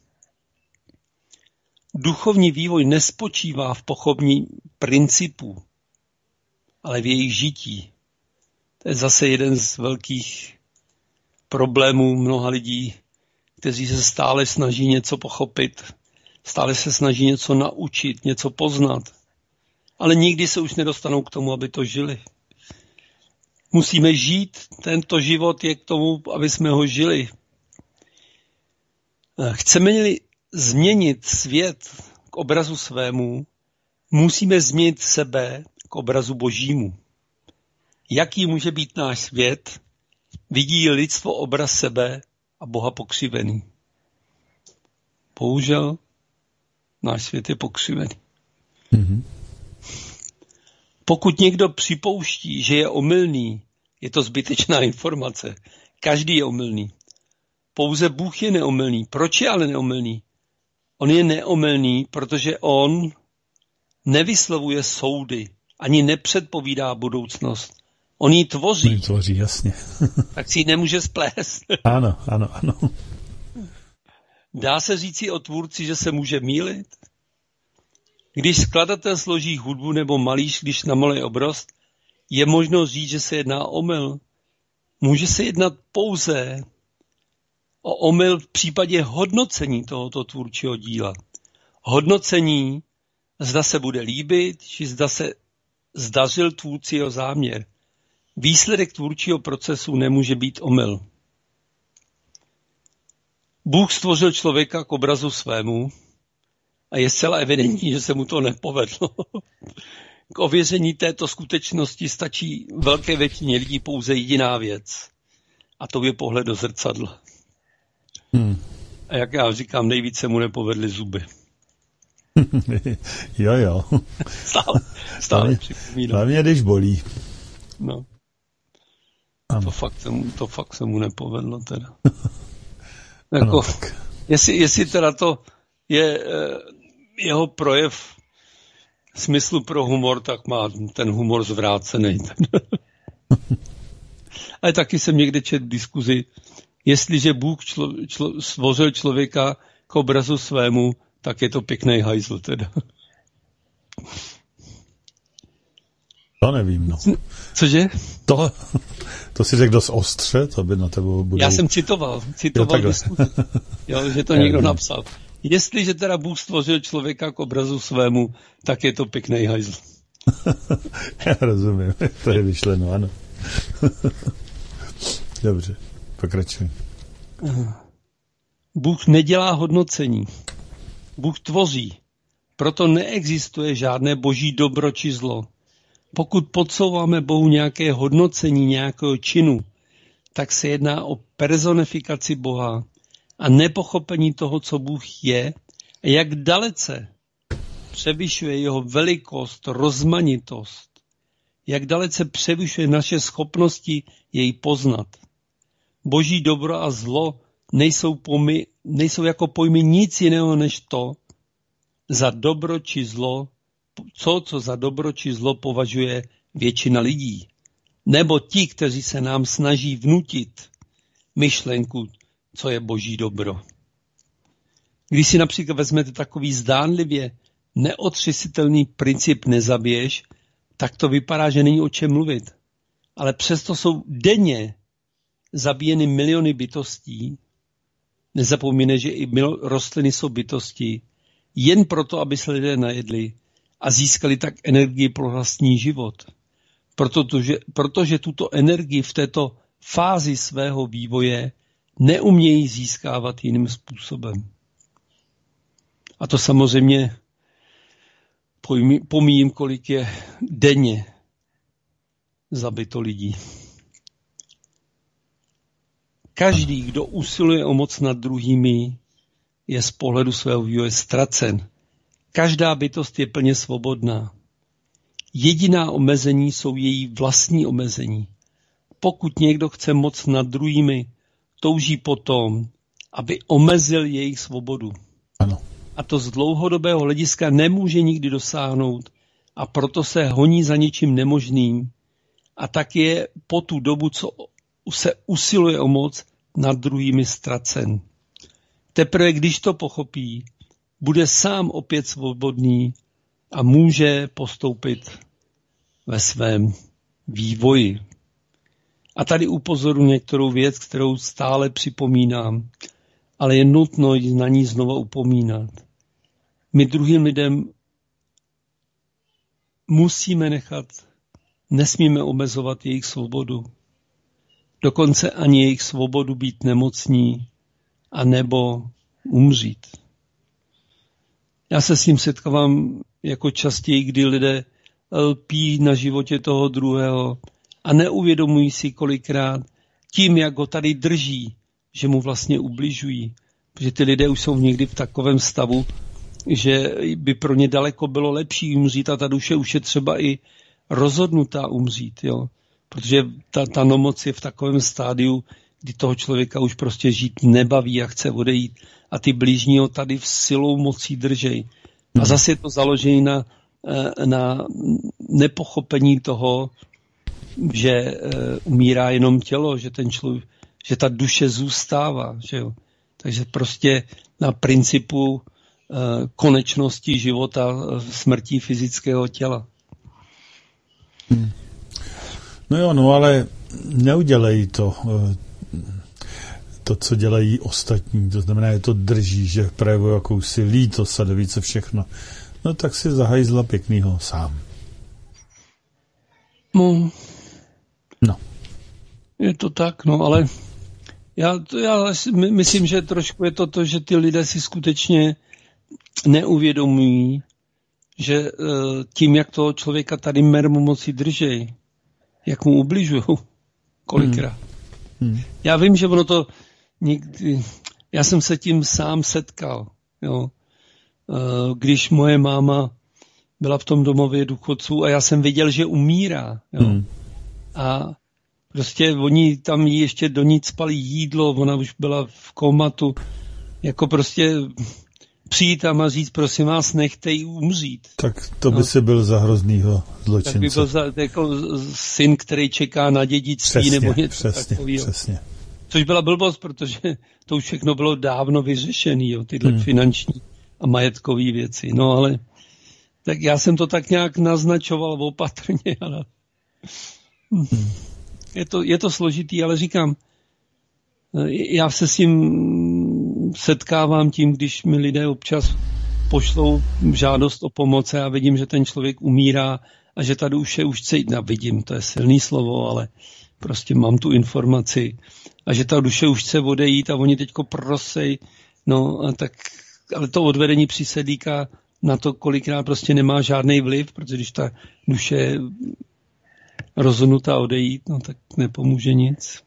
Duchovní vývoj nespočívá v pochopení principů, ale v jejich žití. To je zase jeden z velkých problémů mnoha lidí, kteří se stále snaží něco pochopit, stále se snaží něco naučit, něco poznat, ale nikdy se už nedostanou k tomu, aby to žili. Musíme žít, tento život je k tomu, aby jsme ho žili. Chceme-li změnit svět k obrazu svému, musíme změnit sebe k obrazu Božímu. Jaký může být náš svět, vidí lidstvo obraz sebe a Boha pokřivený? Bohužel, náš svět je pokřivený. Mm-hmm. Pokud někdo připouští, že je omylný, je to zbytečná informace. Každý je omylný. Pouze Bůh je neomylný. Proč je ale neomylný? On je neomylný, protože on nevyslovuje soudy, ani nepředpovídá budoucnost. On ji tvoří. On
ji tvoří, jasně.
Tak si ji nemůže splést.
Ano, ano, ano.
Dá se říci o tvůrci, že se může mýlit? Když skladatel složí hudbu nebo malíř, když namaluje obraz, je možno říct, že se jedná o omyl. Může se jednat pouze o omyl v případě hodnocení tohoto tvůrčího díla. Hodnocení, zda se bude líbit, či zda se zdařil tvůrci jeho záměr. Výsledek tvůrčího procesu nemůže být omyl. Bůh stvořil člověka k obrazu svému a je zcela evidentní, že se mu to nepovedlo. K ověření této skutečnosti stačí velké většině lidí pouze jediná věc. A to je pohled do zrcadla. Hmm. A jak já říkám, nejvíce mu nepovedly zuby.
jo, jo.
Stále, stále připomínám.
Hlavně, když bolí.
No. To fakt, se mu, to fakt se mu nepovedlo teda. Jako, ano, jestli, jestli teda to je eh, jeho projev smyslu pro humor, tak má ten humor zvrácený. Ale taky jsem někde četl v diskuzi, jestliže Bůh člo, člo, stvořil člověka k obrazu svému, tak je to pěkný hajzl teda.
To nevím, no.
Cože?
To, to si řekl dost ostře, to by na tebe budou...
Já jsem citoval, citoval jo, diskuzi, jo, že to někdo napsal. Jestliže teda Bůh stvořil člověka k obrazu svému, tak je to pěkný hajzl.
Já rozumím, to je vyšleno, ano. Dobře, pokračuj.
Bůh nedělá hodnocení. Bůh tvoří. Proto neexistuje žádné boží dobro či zlo. Pokud podsouváme Bohu nějaké hodnocení nějakého činu, tak se jedná o personifikaci Boha a nepochopení toho, co Bůh je a jak dalece převyšuje jeho velikost, rozmanitost, jak dalece převyšuje naše schopnosti jej poznat. Boží dobro a zlo nejsou, pomy, nejsou jako pojmy nic jiného než to, za dobro či zlo, co, co za dobro či zlo považuje většina lidí. Nebo ti, kteří se nám snaží vnutit myšlenku, co je boží dobro. Když si například vezmete takový zdánlivě neotřesitelný princip nezabiješ, tak to vypadá, že není o čem mluvit. Ale přesto jsou denně zabíjeny miliony bytostí. Nezapomíne, že i rostliny jsou bytosti, jen proto, aby se lidé najedli a získali tak energii pro vlastní život. Protože, protože tuto energii v této fázi svého vývoje neumějí získávat jiným způsobem. A to samozřejmě pomíjím, kolik je denně zabito lidí. Každý, kdo usiluje o moc nad druhými, je z pohledu svého vývoje ztracen. Každá bytost je plně svobodná. Jediná omezení jsou její vlastní omezení. Pokud někdo chce moc nad druhými, touží potom, aby omezil jejich svobodu.
Ano.
A to z dlouhodobého hlediska nemůže nikdy dosáhnout a proto se honí za něčím nemožným a tak je po tu dobu, co se usiluje o moc, nad druhými ztracen. Teprve když to pochopí, bude sám opět svobodný a může postoupit ve svém vývoji. A tady upozoruji některou věc, kterou stále připomínám, ale je nutno na ní znova upomínat. My druhým lidem musíme nechat, nesmíme omezovat jejich svobodu. Dokonce ani jejich svobodu být nemocní a nebo umřít. Já se s tím setkávám jako častěji, kdy lidé lpí na životě toho druhého a neuvědomují si kolikrát tím, jak ho tady drží, že mu vlastně ubližují. Protože ty lidé už jsou někdy v takovém stavu, že by pro ně daleko bylo lepší umřít a ta duše už je třeba i rozhodnutá umřít. Jo? Protože ta, ta nemoc je v takovém stádiu, kdy toho člověka už prostě žít nebaví a chce odejít. A ty blížní ho tady v silou mocí držej. A zase je to založené na, na nepochopení toho, že umírá jenom tělo, že ten člověk, že ta duše zůstává. Že jo? Takže prostě na principu konečnosti života smrtí fyzického těla.
Hmm. No jo, no ale neudělej to, to, co dělají ostatní, to znamená, že to drží, že projevují jakousi lítost a více všechno, no tak si zahajzla pěknýho sám.
No.
No.
Je to tak, no, ale já, to, já myslím, že trošku je to to, že ty lidé si skutečně neuvědomují, že tím, jak toho člověka tady mermomocí držej, jak mu ubližují, kolikrát. Hmm. Hmm. Já vím, že ono to někdy, já jsem se tím sám setkal, jo. Když moje máma byla v tom domově důchodců a já jsem viděl, že umírá, jo. Hmm. A prostě oni tam jí ještě do ní spali jídlo, ona už byla v komatu, jako prostě přijít tam a říct, prosím vás, nechte jí umřít.
Tak to by no. si byl za hroznýho zločince.
Tak by byl za, jako syn, který čeká na dědictví
přesně,
nebo něco
přesně,
takového.
Přesně.
Což byla blbost, protože to už všechno bylo dávno vyřešené, jo, tyhle hmm. finanční a majetkové věci. No ale tak já jsem to tak nějak naznačoval opatrně, ale hmm. je, to, je to složitý, ale říkám, já se s tím setkávám tím, když mi lidé občas pošlou žádost o pomoc a já vidím, že ten člověk umírá a že ta duše už chce jít, vidím, to je silný slovo, ale prostě mám tu informaci a že ta duše už chce odejít a oni teďko prosej, no a tak, ale to odvedení přísedlíka na to kolikrát prostě nemá žádný vliv, protože když ta duše je rozhodnutá odejít, no tak nepomůže nic.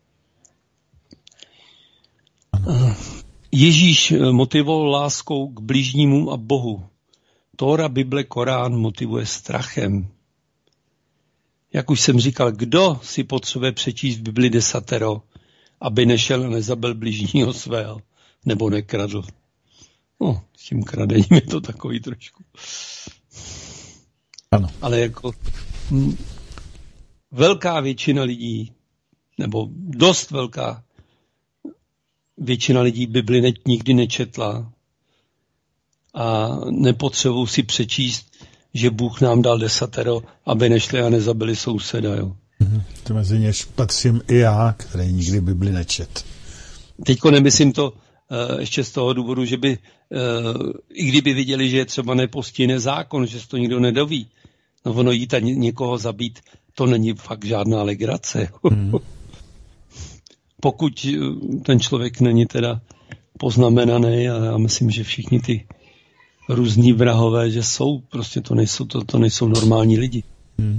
Ježíš motivoval láskou k bližnímu a Bohu. Tóra, Bible, Korán motivuje strachem. Jak už jsem říkal, kdo si potřebuje přečíst v Bibli desatero, aby nešel a nezabil bližního svého, nebo nekradl. No, s tím kradením je to takový trošku.
Ano.
Ale jako m, velká většina lidí, nebo dost velká většina lidí Bibli ne, nikdy nečetla a nepotřebují si přečíst, že Bůh nám dal desatero, aby nešli a nezabili souseda. Jo.
Mm-hmm. To mezi něž patřím i já, který nikdy Bibli nečet.
Teďko nemyslím to uh, ještě z toho důvodu, že by, uh, i kdyby viděli, že je třeba nepostihne zákon, že se to nikdo nedoví, no ono jít a někoho zabít, to není fakt žádná legrace. Mm-hmm. Pokud ten člověk není teda poznamenaný, a já myslím, že všichni ty různí vrahové, že jsou, prostě to nejsou, to, to nejsou normální lidi. Hmm.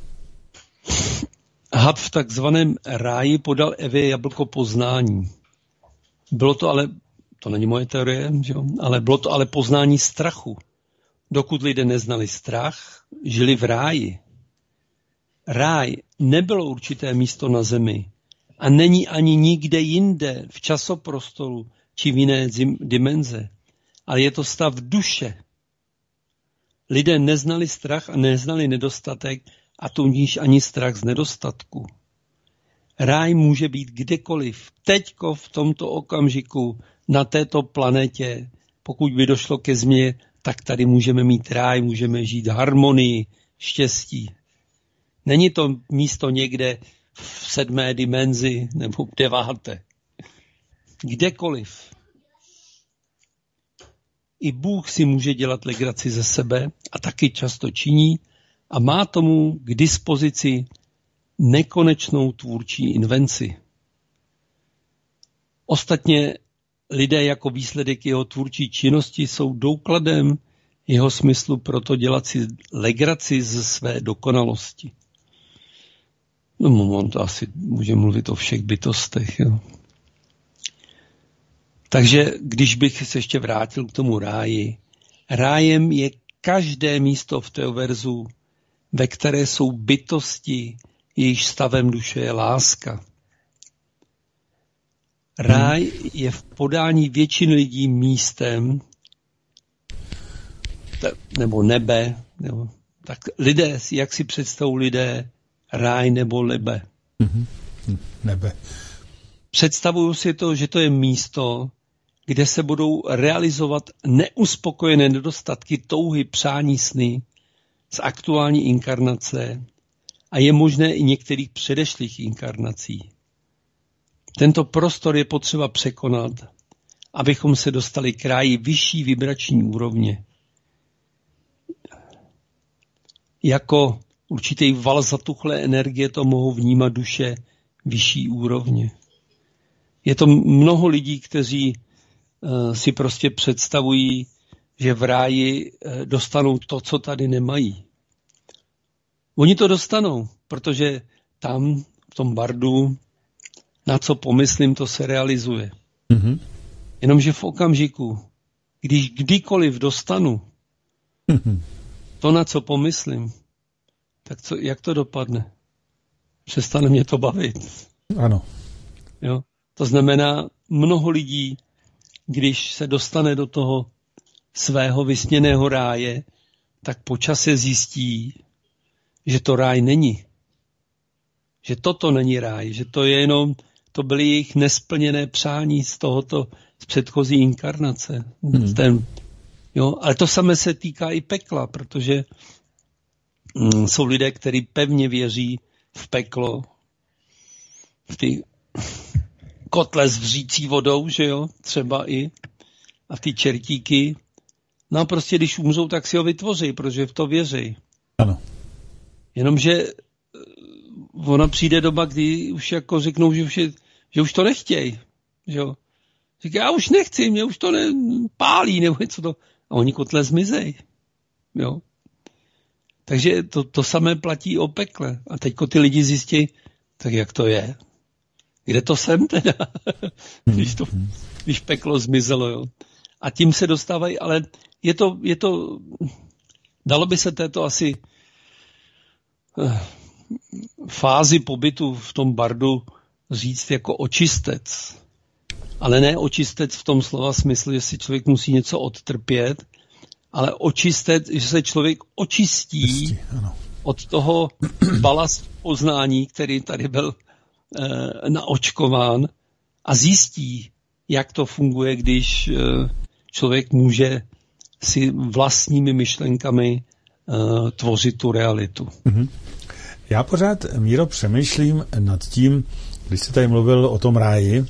Had v takzvaném ráji podal Evě jablko poznání. Bylo to ale, to není moje teorie, že jo? Ale bylo to ale poznání strachu. Dokud lidé neznali strach, žili v ráji. Ráj nebylo určité místo na zemi, a není ani nikde jinde v časoprostoru či v jiné dimenze, ale je to stav duše. Lidé neznali strach a neznali nedostatek a tudíž ani strach z nedostatku. Ráj může být kdekoliv, teďko v tomto okamžiku, na této planetě. Pokud by došlo ke změně, tak tady můžeme mít ráj, můžeme žít harmonii, štěstí. Není to místo někde v sedmé dimenzi nebo v deváté. Kdekoliv. I Bůh si může dělat legraci ze sebe a taky často činí a má tomu k dispozici nekonečnou tvůrčí invenci. Ostatně lidé jako výsledek jeho tvůrčí činnosti jsou doukladem jeho smyslu proto dělat si legraci ze své dokonalosti. No, on to asi může mluvit o všech bytostech. Jo. Takže když bych se ještě vrátil k tomu ráji, rájem je každé místo v teoverzu, ve které jsou bytosti, jejichž stavem duše je láska. Ráj je v podání většiny lidí místem, nebo nebe, nebo, tak lidé, jak si představují lidé, ráj nebo nebe.
Mm-hmm. Nebe.
Představuju si to, že to je místo, kde se budou realizovat neuspokojené nedostatky, touhy, přání, sny z aktuální inkarnace a je možné i některých předešlých inkarnací. Tento prostor je potřeba překonat, abychom se dostali k ráji vyšší vibrační úrovně. Jako určitý val zatuchlé energie to mohou vnímat duše vyšší úrovně. Je to mnoho lidí, kteří uh, si prostě představují, že v ráji uh, dostanou to, co tady nemají. Oni to dostanou, protože tam, v tom bardu, na co pomyslím, to se realizuje. Mm-hmm. Jenomže v okamžiku, když kdykoliv dostanu mm-hmm. to, na co pomyslím, tak co, jak to dopadne? Přestane mě to bavit.
Ano.
Jo? To znamená, mnoho lidí, když se dostane do toho svého vysněného ráje, tak po čase zjistí, že to ráj není. Že toto není ráj, že to je jenom, to byly jejich nesplněné přání z tohoto, z předchozí inkarnace. Hmm. Ten, jo? Ale to samé se týká i pekla, protože mm, jsou lidé, kteří pevně věří v peklo, v ty kotle s vřící vodou, že jo, třeba i, a ty čertíky. No a prostě, když umřou, tak si ho vytvoří, protože v to věří.
Ano.
Jenomže ona přijde doba, kdy už jako řeknou, že už, je, že už to nechtějí. Že jo. Říká, já už nechci, mě už to nepálí, nebo něco to. A oni kotle zmizej. Jo. Takže to, to samé platí o pekle. A teďko ty lidi zjistí, tak jak to je? Kde to jsem teda? když, to, když peklo zmizelo, jo. A tím se dostávají, ale je to, je to, dalo by se této asi eh, fázi pobytu v tom bardu říct jako očistec. Ale ne očistec v tom slova smyslu, že si člověk musí něco odtrpět, ale očistec, že se člověk očistí Jistí, ano. od toho balast poznání, který tady byl e, naočkován a zjistí, jak to funguje, když e, člověk může si vlastními myšlenkami e, tvořit tu realitu.
Mm-hmm. Já pořád, Míro, přemýšlím nad tím, když jsi tady mluvil o tom ráji,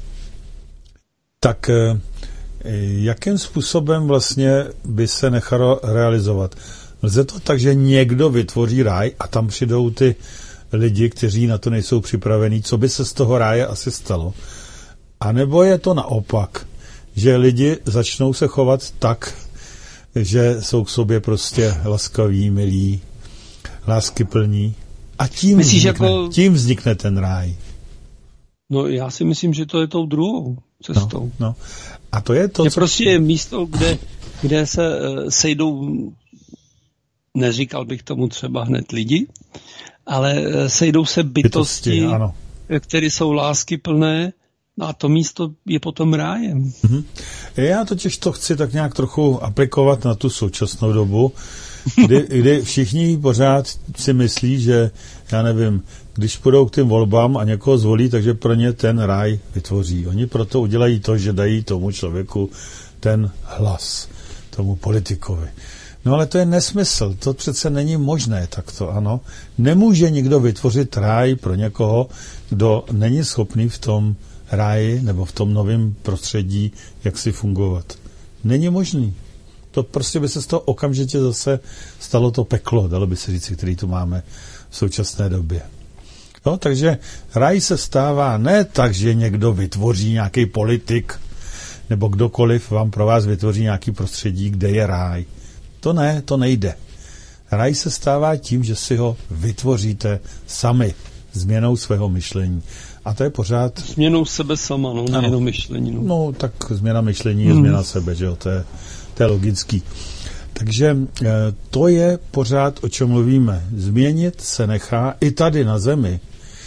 tak jakým způsobem vlastně by se nechalo realizovat? Lze to tak, že někdo vytvoří ráj a tam přijdou ty lidi, kteří na to nejsou připravení, co by se z toho ráje asi stalo? A nebo je to naopak, že lidi začnou se chovat tak, že jsou k sobě prostě laskaví, milí, láskyplní a tím, Myslíš, vznikne, jako... tím vznikne ten ráj.
No já si myslím, že to je tou druhou cestou.
No, no. A to je to,
je
co...
prostě je místo, kde, kde se uh, sejdou, neříkal bych tomu třeba hned lidi, ale uh, sejdou se bytosti, bytosti ano. které jsou láskyplné, no a to místo je potom rájem.
Mm-hmm. Já totiž to chci tak nějak trochu aplikovat na tu současnou dobu, kdy, kdy všichni pořád si myslí, že, já nevím, když půjdou k těm volbám a někoho zvolí, takže pro ně ten ráj vytvoří. Oni proto udělají to, že dají tomu člověku ten hlas, tomu politikovi. No ale to je nesmysl, to přece není možné takto, ano. Nemůže nikdo vytvořit ráj pro někoho, kdo není schopný v tom ráji nebo v tom novém prostředí, jak si fungovat. Není možný. To prostě by se z toho okamžitě zase stalo to peklo, dalo by se říct, který tu máme v současné době. No, takže ráj se stává ne tak, že někdo vytvoří nějaký politik, nebo kdokoliv vám pro vás vytvoří nějaký prostředí, kde je ráj. To ne, to nejde. Ráj se stává tím, že si ho vytvoříte sami, změnou svého myšlení. A to je pořád...
Změnou sebe sama, no, nejenom myšlení. No.
no, tak změna myšlení je hmm. změna sebe, že jo, to je, to je logický. Takže to je pořád, o čem mluvíme. Změnit se nechá i tady na zemi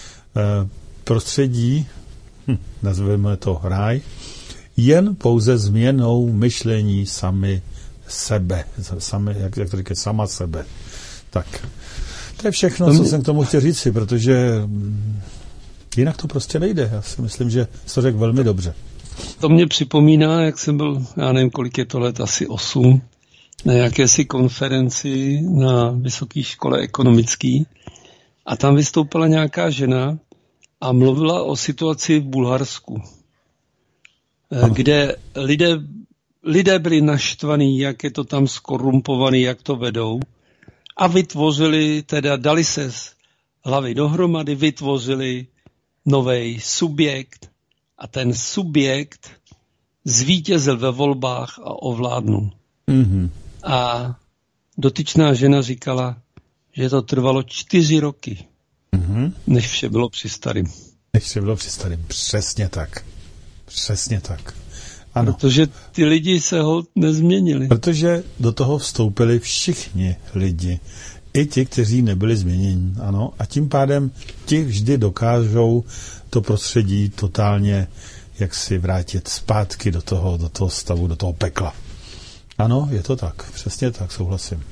prostředí, hm, nazveme to ráj, jen pouze změnou myšlení sami sebe, sami, jak, jak to říká, sama sebe. Tak, to je všechno, co jsem k tomu chtěl říct si, protože jinak to prostě nejde. Já si myslím, že jsi to řekl velmi dobře.
To mě připomíná, jak jsem byl, já nevím, kolik je to let, asi osm, na jakési konferenci na Vysoké škole ekonomické a tam vystoupila nějaká žena a mluvila o situaci v Bulharsku, kde lidé, lidé byli naštvaní, jak je to tam skorumpovaný, jak to vedou, a vytvořili, teda dali se hlavy dohromady, vytvořili nový subjekt a ten subjekt zvítězil ve volbách a ovládnul. Mm-hmm. A dotyčná žena říkala, že to trvalo čtyři roky, mm-hmm. než vše bylo při starým.
Než vše bylo při starým, přesně tak. Přesně tak. Ano.
Protože ty lidi se ho nezměnili.
Protože do toho vstoupili všichni lidi. I ti, kteří nebyli změněni. Ano. A tím pádem ti vždy dokážou to prostředí totálně jak si vrátit zpátky do toho, do toho stavu, do toho pekla. Ano, je to tak. Přesně tak, souhlasím.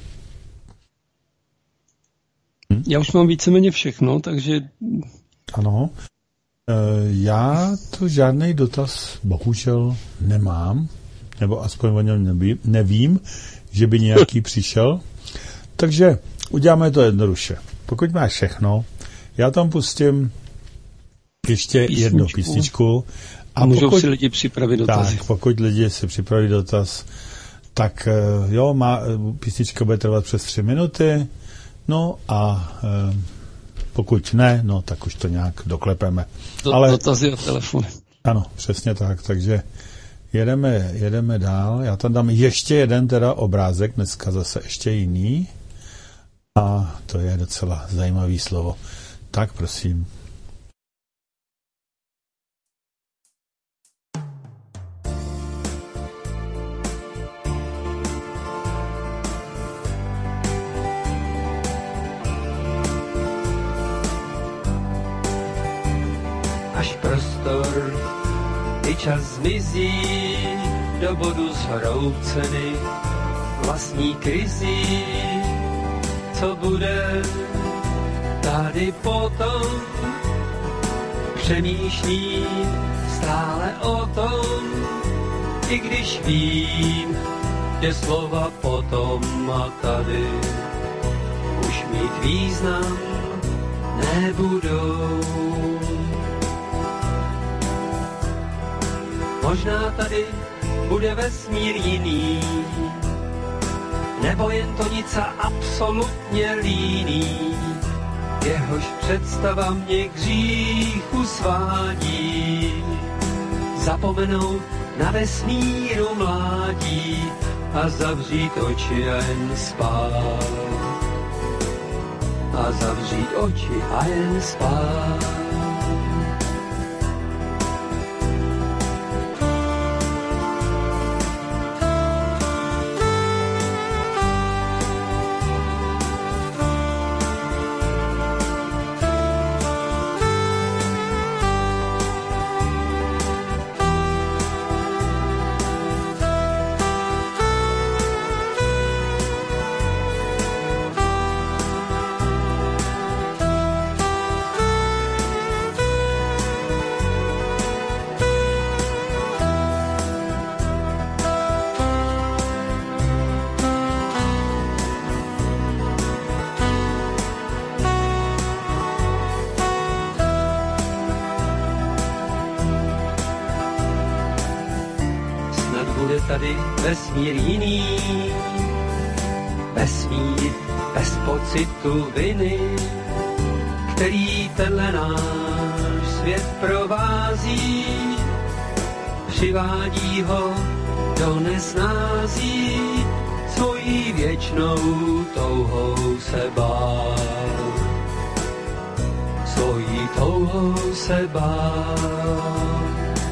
Hm? Já už mám víceméně všechno, takže...
Ano. Já tu žádný dotaz bohužel nemám, nebo aspoň o něm nevím, nevím, že by nějaký přišel. Takže uděláme to jednoduše. Pokud máš všechno, já tam pustím ještě písničku. jednu písničku.
A můžou pokud, si lidi připravit dotaz.
Tak, pokud lidi si připraví dotaz, tak jo, má, písnička bude trvat přes tři minuty, no a pokud ne, no tak už to nějak doklepeme.
Do, Ale, dotazy o telefonu.
Ano, přesně tak, takže jedeme, jedeme dál. Já tam dám ještě jeden teda obrázek, dneska zase ještě jiný. A to je docela zajímavý slovo. Tak prosím.
Až prostor i čas zmizí do bodu zhrouceny vlastní krizí, co bude tady potom, přemýšlí stále o tom, i když vím, že slova potom a tady už mít význam nebudou. Možná tady bude vesmír jiný, nebo jen to nic a absolutně líný, jehož představa mě k hříchu svádí. Zapomenout na vesmíru mládí a zavřít oči a jen spát. A zavřít oči a jen spát. Tady vesmír jiný, vesmír bez pocitu viny, který tenhle náš svět provází, přivádí ho do nesnází, svojí věčnou touhou se bát, svojí touhou se bát.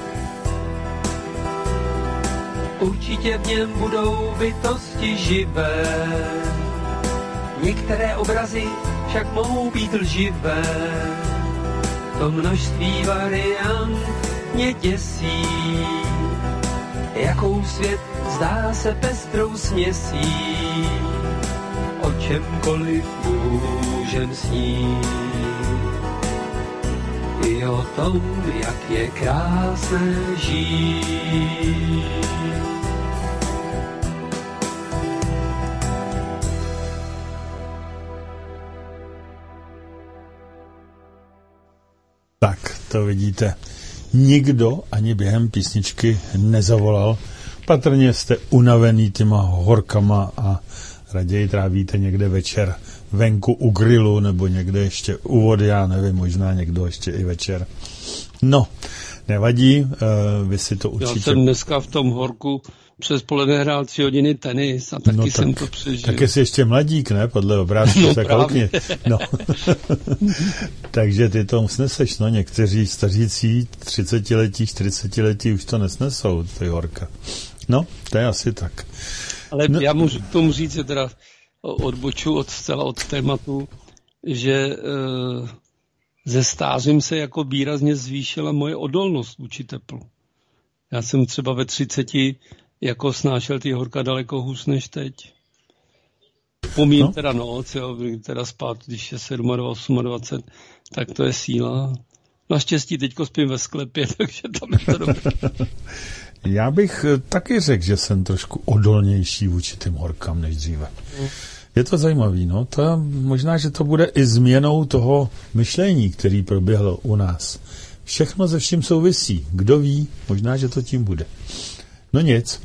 Určitě v něm budou bytosti živé, některé obrazy však mohou být lživé. To množství variant mě děsí, jakou svět zdá se pestrou směsí. O čemkoliv můžem snít, i o tom, jak je krásné žít.
Tak, to vidíte. Nikdo ani během písničky nezavolal. Patrně jste unavený těma horkama a raději trávíte někde večer venku u grilu nebo někde ještě u vody, já nevím, možná někdo ještě i večer. No, nevadí, uh, vy si to určitě...
Já jsem dneska v tom horku přes poledne hrál tři hodiny tenis a taky no tak, jsem to přežil.
Tak jsi ještě mladík, ne? Podle obrázku no, se koukni. No. Takže ty to sneseš, no. Někteří stařící třicetiletí, čtyřicetiletí už to nesnesou, ty horka. No, to je asi tak.
Ale
no.
Já můžu k tomu říct, že teda odboču od zcela od tématu, že e, ze stářím se jako výrazně zvýšila moje odolnost vůči teplu. Já jsem třeba ve třiceti jako snášel ty horka daleko hůř než teď. Pomím no. teda noc, jo, teda spát, když je sedm, dvacet osm, tak to je síla. Naštěstí teďko spím ve sklepě, takže tam je to dobré.
Já bych taky řekl, že jsem trošku odolnější vůči těm horkám než dříve. Je to zajímavý, no. To, možná, že to bude i změnou toho myšlení, který proběhlo u nás. Všechno ze vším souvisí. Kdo ví, možná, že to tím bude. No nic.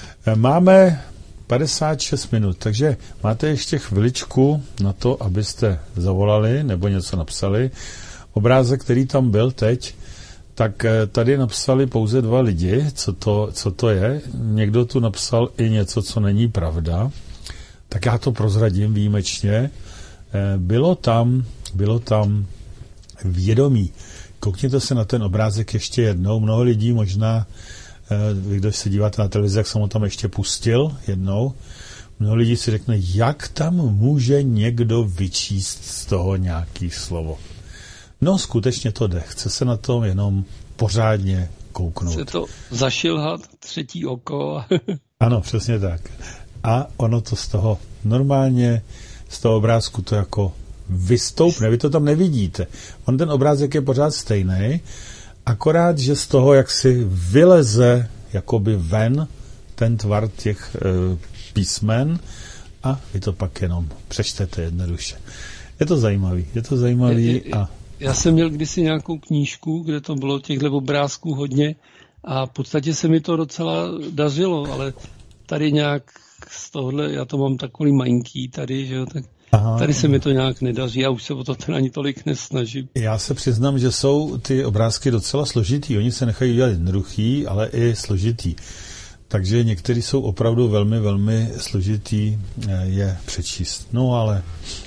Máme padesát šest minut, takže máte ještě chviličku na to, abyste zavolali nebo něco napsali. Obrázek, který tam byl teď, tak tady napsali pouze dva lidi, co to, co to je. Někdo tu napsal i něco, co není pravda. Tak já to prozradím výjimečně. Bylo tam, bylo tam vědomí. Koukněte se na ten obrázek ještě jednou. Mnoho lidí možná, vy, kdo se díváte na televizi, jak jsem ho tam ještě pustil jednou, mnoho lidí si řekne, jak tam může někdo vyčíst z toho nějaký slovo. No, skutečně to jde. Chce se na tom jenom pořádně kouknout.
Chce to zašilhat, třetí oko.
Ano, přesně tak. A ono to z toho normálně, z toho obrázku to jako vystoupne. Vy to tam nevidíte. On ten obrázek je pořád stejný, akorát, že z toho, jak si vyleze jakoby ven ten tvar těch e, písmen a vy to pak jenom přečtete jednoduše. Je to zajímavý. Je to zajímavý
je, je,
a...
Já jsem měl kdysi nějakou knížku, kde to bylo těchto obrázků hodně a v podstatě se mi to docela dařilo, ale tady nějak z tohohle, já to mám takový malinký tady, že jo, tak Aha. tady se mi to nějak nedaří, já už se o to ten ani tolik nesnažím.
Já se přiznám, že jsou ty obrázky docela složitý, oni se nechají dělat jednoduchý, ale i složitý. Takže některý jsou opravdu velmi, velmi složitý je přečíst. No ale...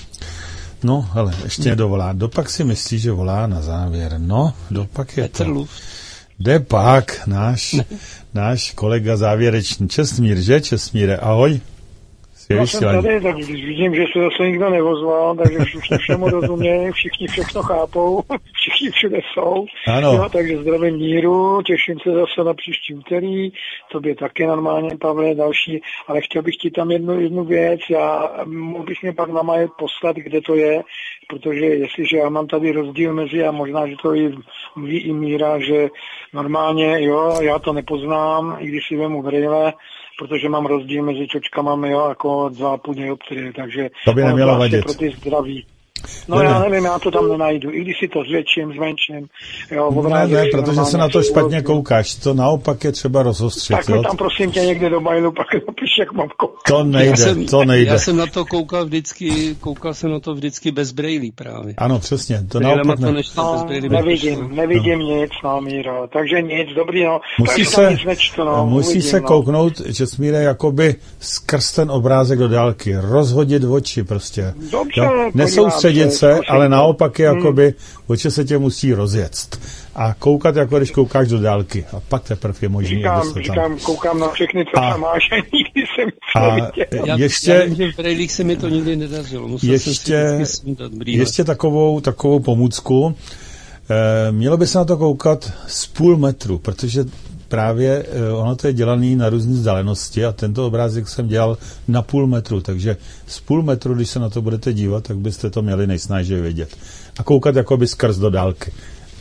No, ale ještě dovolá. Dopak si myslí, že volá na závěr. No, dopak je
Petr
to.
Luft.
Jde pak náš, náš kolega závěrečný Čestmír, že Čestmíre? Ahoj.
Já jsem tady, tak vidím, že se zase nikdo nevozval, takže všichni všemu rozumějí, všichni všechno chápou, všichni všude jsou.
Ano.
Jo, takže zdravím míru, těším se zase na příští úterý, tobě taky normálně, Pavle, další, ale chtěl bych ti tam jednu, jednu věc, já mohl bych mě pak na majet poslat, kde to je, protože jestliže já mám tady rozdíl mezi, a možná, že to i mluví i Míra, že normálně, jo, já to nepoznám, i když si vemu brýle, protože mám rozdíl mezi čočkama, jo, jako dva a půl dioptrie, takže
to by nemělo vadit.
Pro ty zdraví. No ne, já nevím, já to tam nenajdu, i když si to zvětším, zmenším. Jo,
ne, ne, protože se na to špatně koukáš, to naopak je třeba rozostřit.
Tak mi tam prosím tě někde do mailu, pak napiš, jak mám koukat.
To nejde,
jsem,
to nejde.
Já jsem na to koukal vždycky, koukal jsem na to vždycky bez brejlí právě.
Ano, přesně, to naopak
ne.
ne.
No, nevidím, nevidím no. nic, no, Míro, takže nic, dobrý, no.
Musí se,
nečtu, no,
musí
uvidím,
se
no.
kouknout, Čestmíre, jakoby skrz ten obrázek do dálky, rozhodit oči prostě.
Dobře,
jo? Nesoustředit se, se ale naopak je jakoby, hmm. oči se tě musí rozjet. A koukat, jako když koukáš do dálky. A pak teprve je možný,
říkám,
aby se tam...
Říkám, koukám na všechny, co tam máš, a nikdy jsem
a
neviděl.
ještě,
já vím, že v brejlích se mi to nikdy nedařilo. Musel
ještě, ještě takovou, takovou pomůcku. E, mělo by se na to koukat z půl metru, protože právě e, ono to je dělaný na různé vzdálenosti a tento obrázek jsem dělal na půl metru, takže z půl metru, když se na to budete dívat, tak byste to měli nejsnážeji vidět. A koukat jakoby skrz do dálky.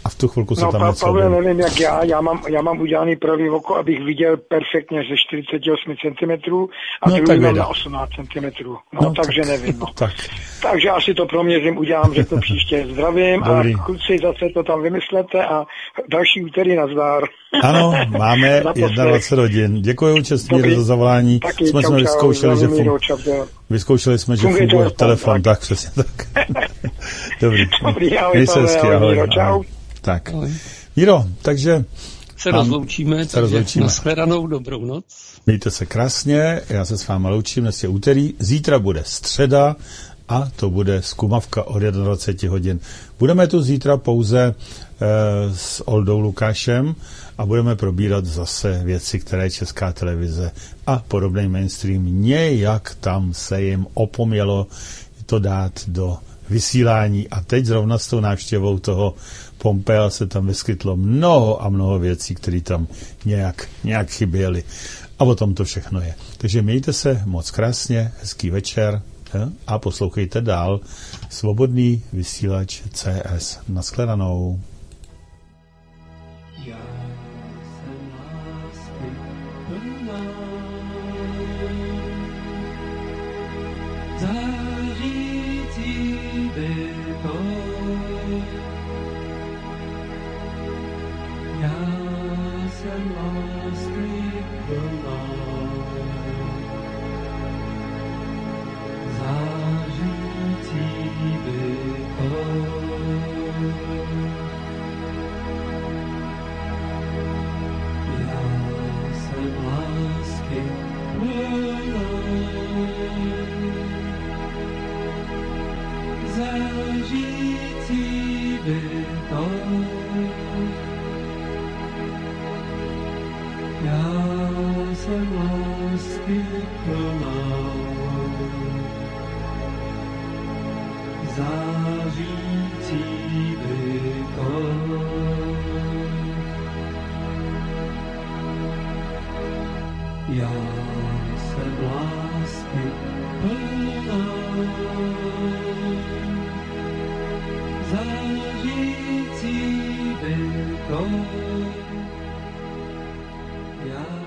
a v tu chvilku se
no,
tam
pa,
něco
Pavle,
objeví.
nevím jak já, já mám, já mám udělaný pravý oko, abych viděl perfektně ze čtyřicet osm centimetrů a
no,
druhý mám na osmnáct centimetrů. No, no takže tak, nevím. No.
Tak.
Takže asi to proměřím, udělám, řeknu příště zdravím. Dobrý. A kluci zase to tam vymyslete a další úterý nazdar.
Ano, máme dvacet jedna hodin. Děkuji, Čestmír, za zavolání.
Taky,
jsme
čau,
jsme vyzkoušeli, že
míru,
fun... vyzkoušeli jsme, že funguje, funguje telefon. Tak, přesně tak. Dobrý.
Dobrý, ahoj,
Měj se hezky, ahoj.
Míro, čau.
Tak. Míro, takže...
Se rozloučíme,
se rozloučíme.
Nashledanou, dobrou noc.
Mějte se krásně, já se s váma loučím, dnes je úterý, zítra bude středa a to bude zkumavka od dvacet jedna hodin. Budeme tu zítra pouze e, s Oldou Lukášem a budeme probírat zase věci, které Česká televize a podobný mainstream nějak tam se jim opomnělo to dát do vysílání. A teď zrovna s tou návštěvou toho Pompea se tam vyskytlo mnoho a mnoho věcí, které tam nějak, nějak chyběly. A o tom to všechno je. Takže mějte se moc krásně, hezký večer a poslouchejte dál Svobodný vysílač C S. Nashledanou.
Já jsem lásky plná, zářící bytou. Já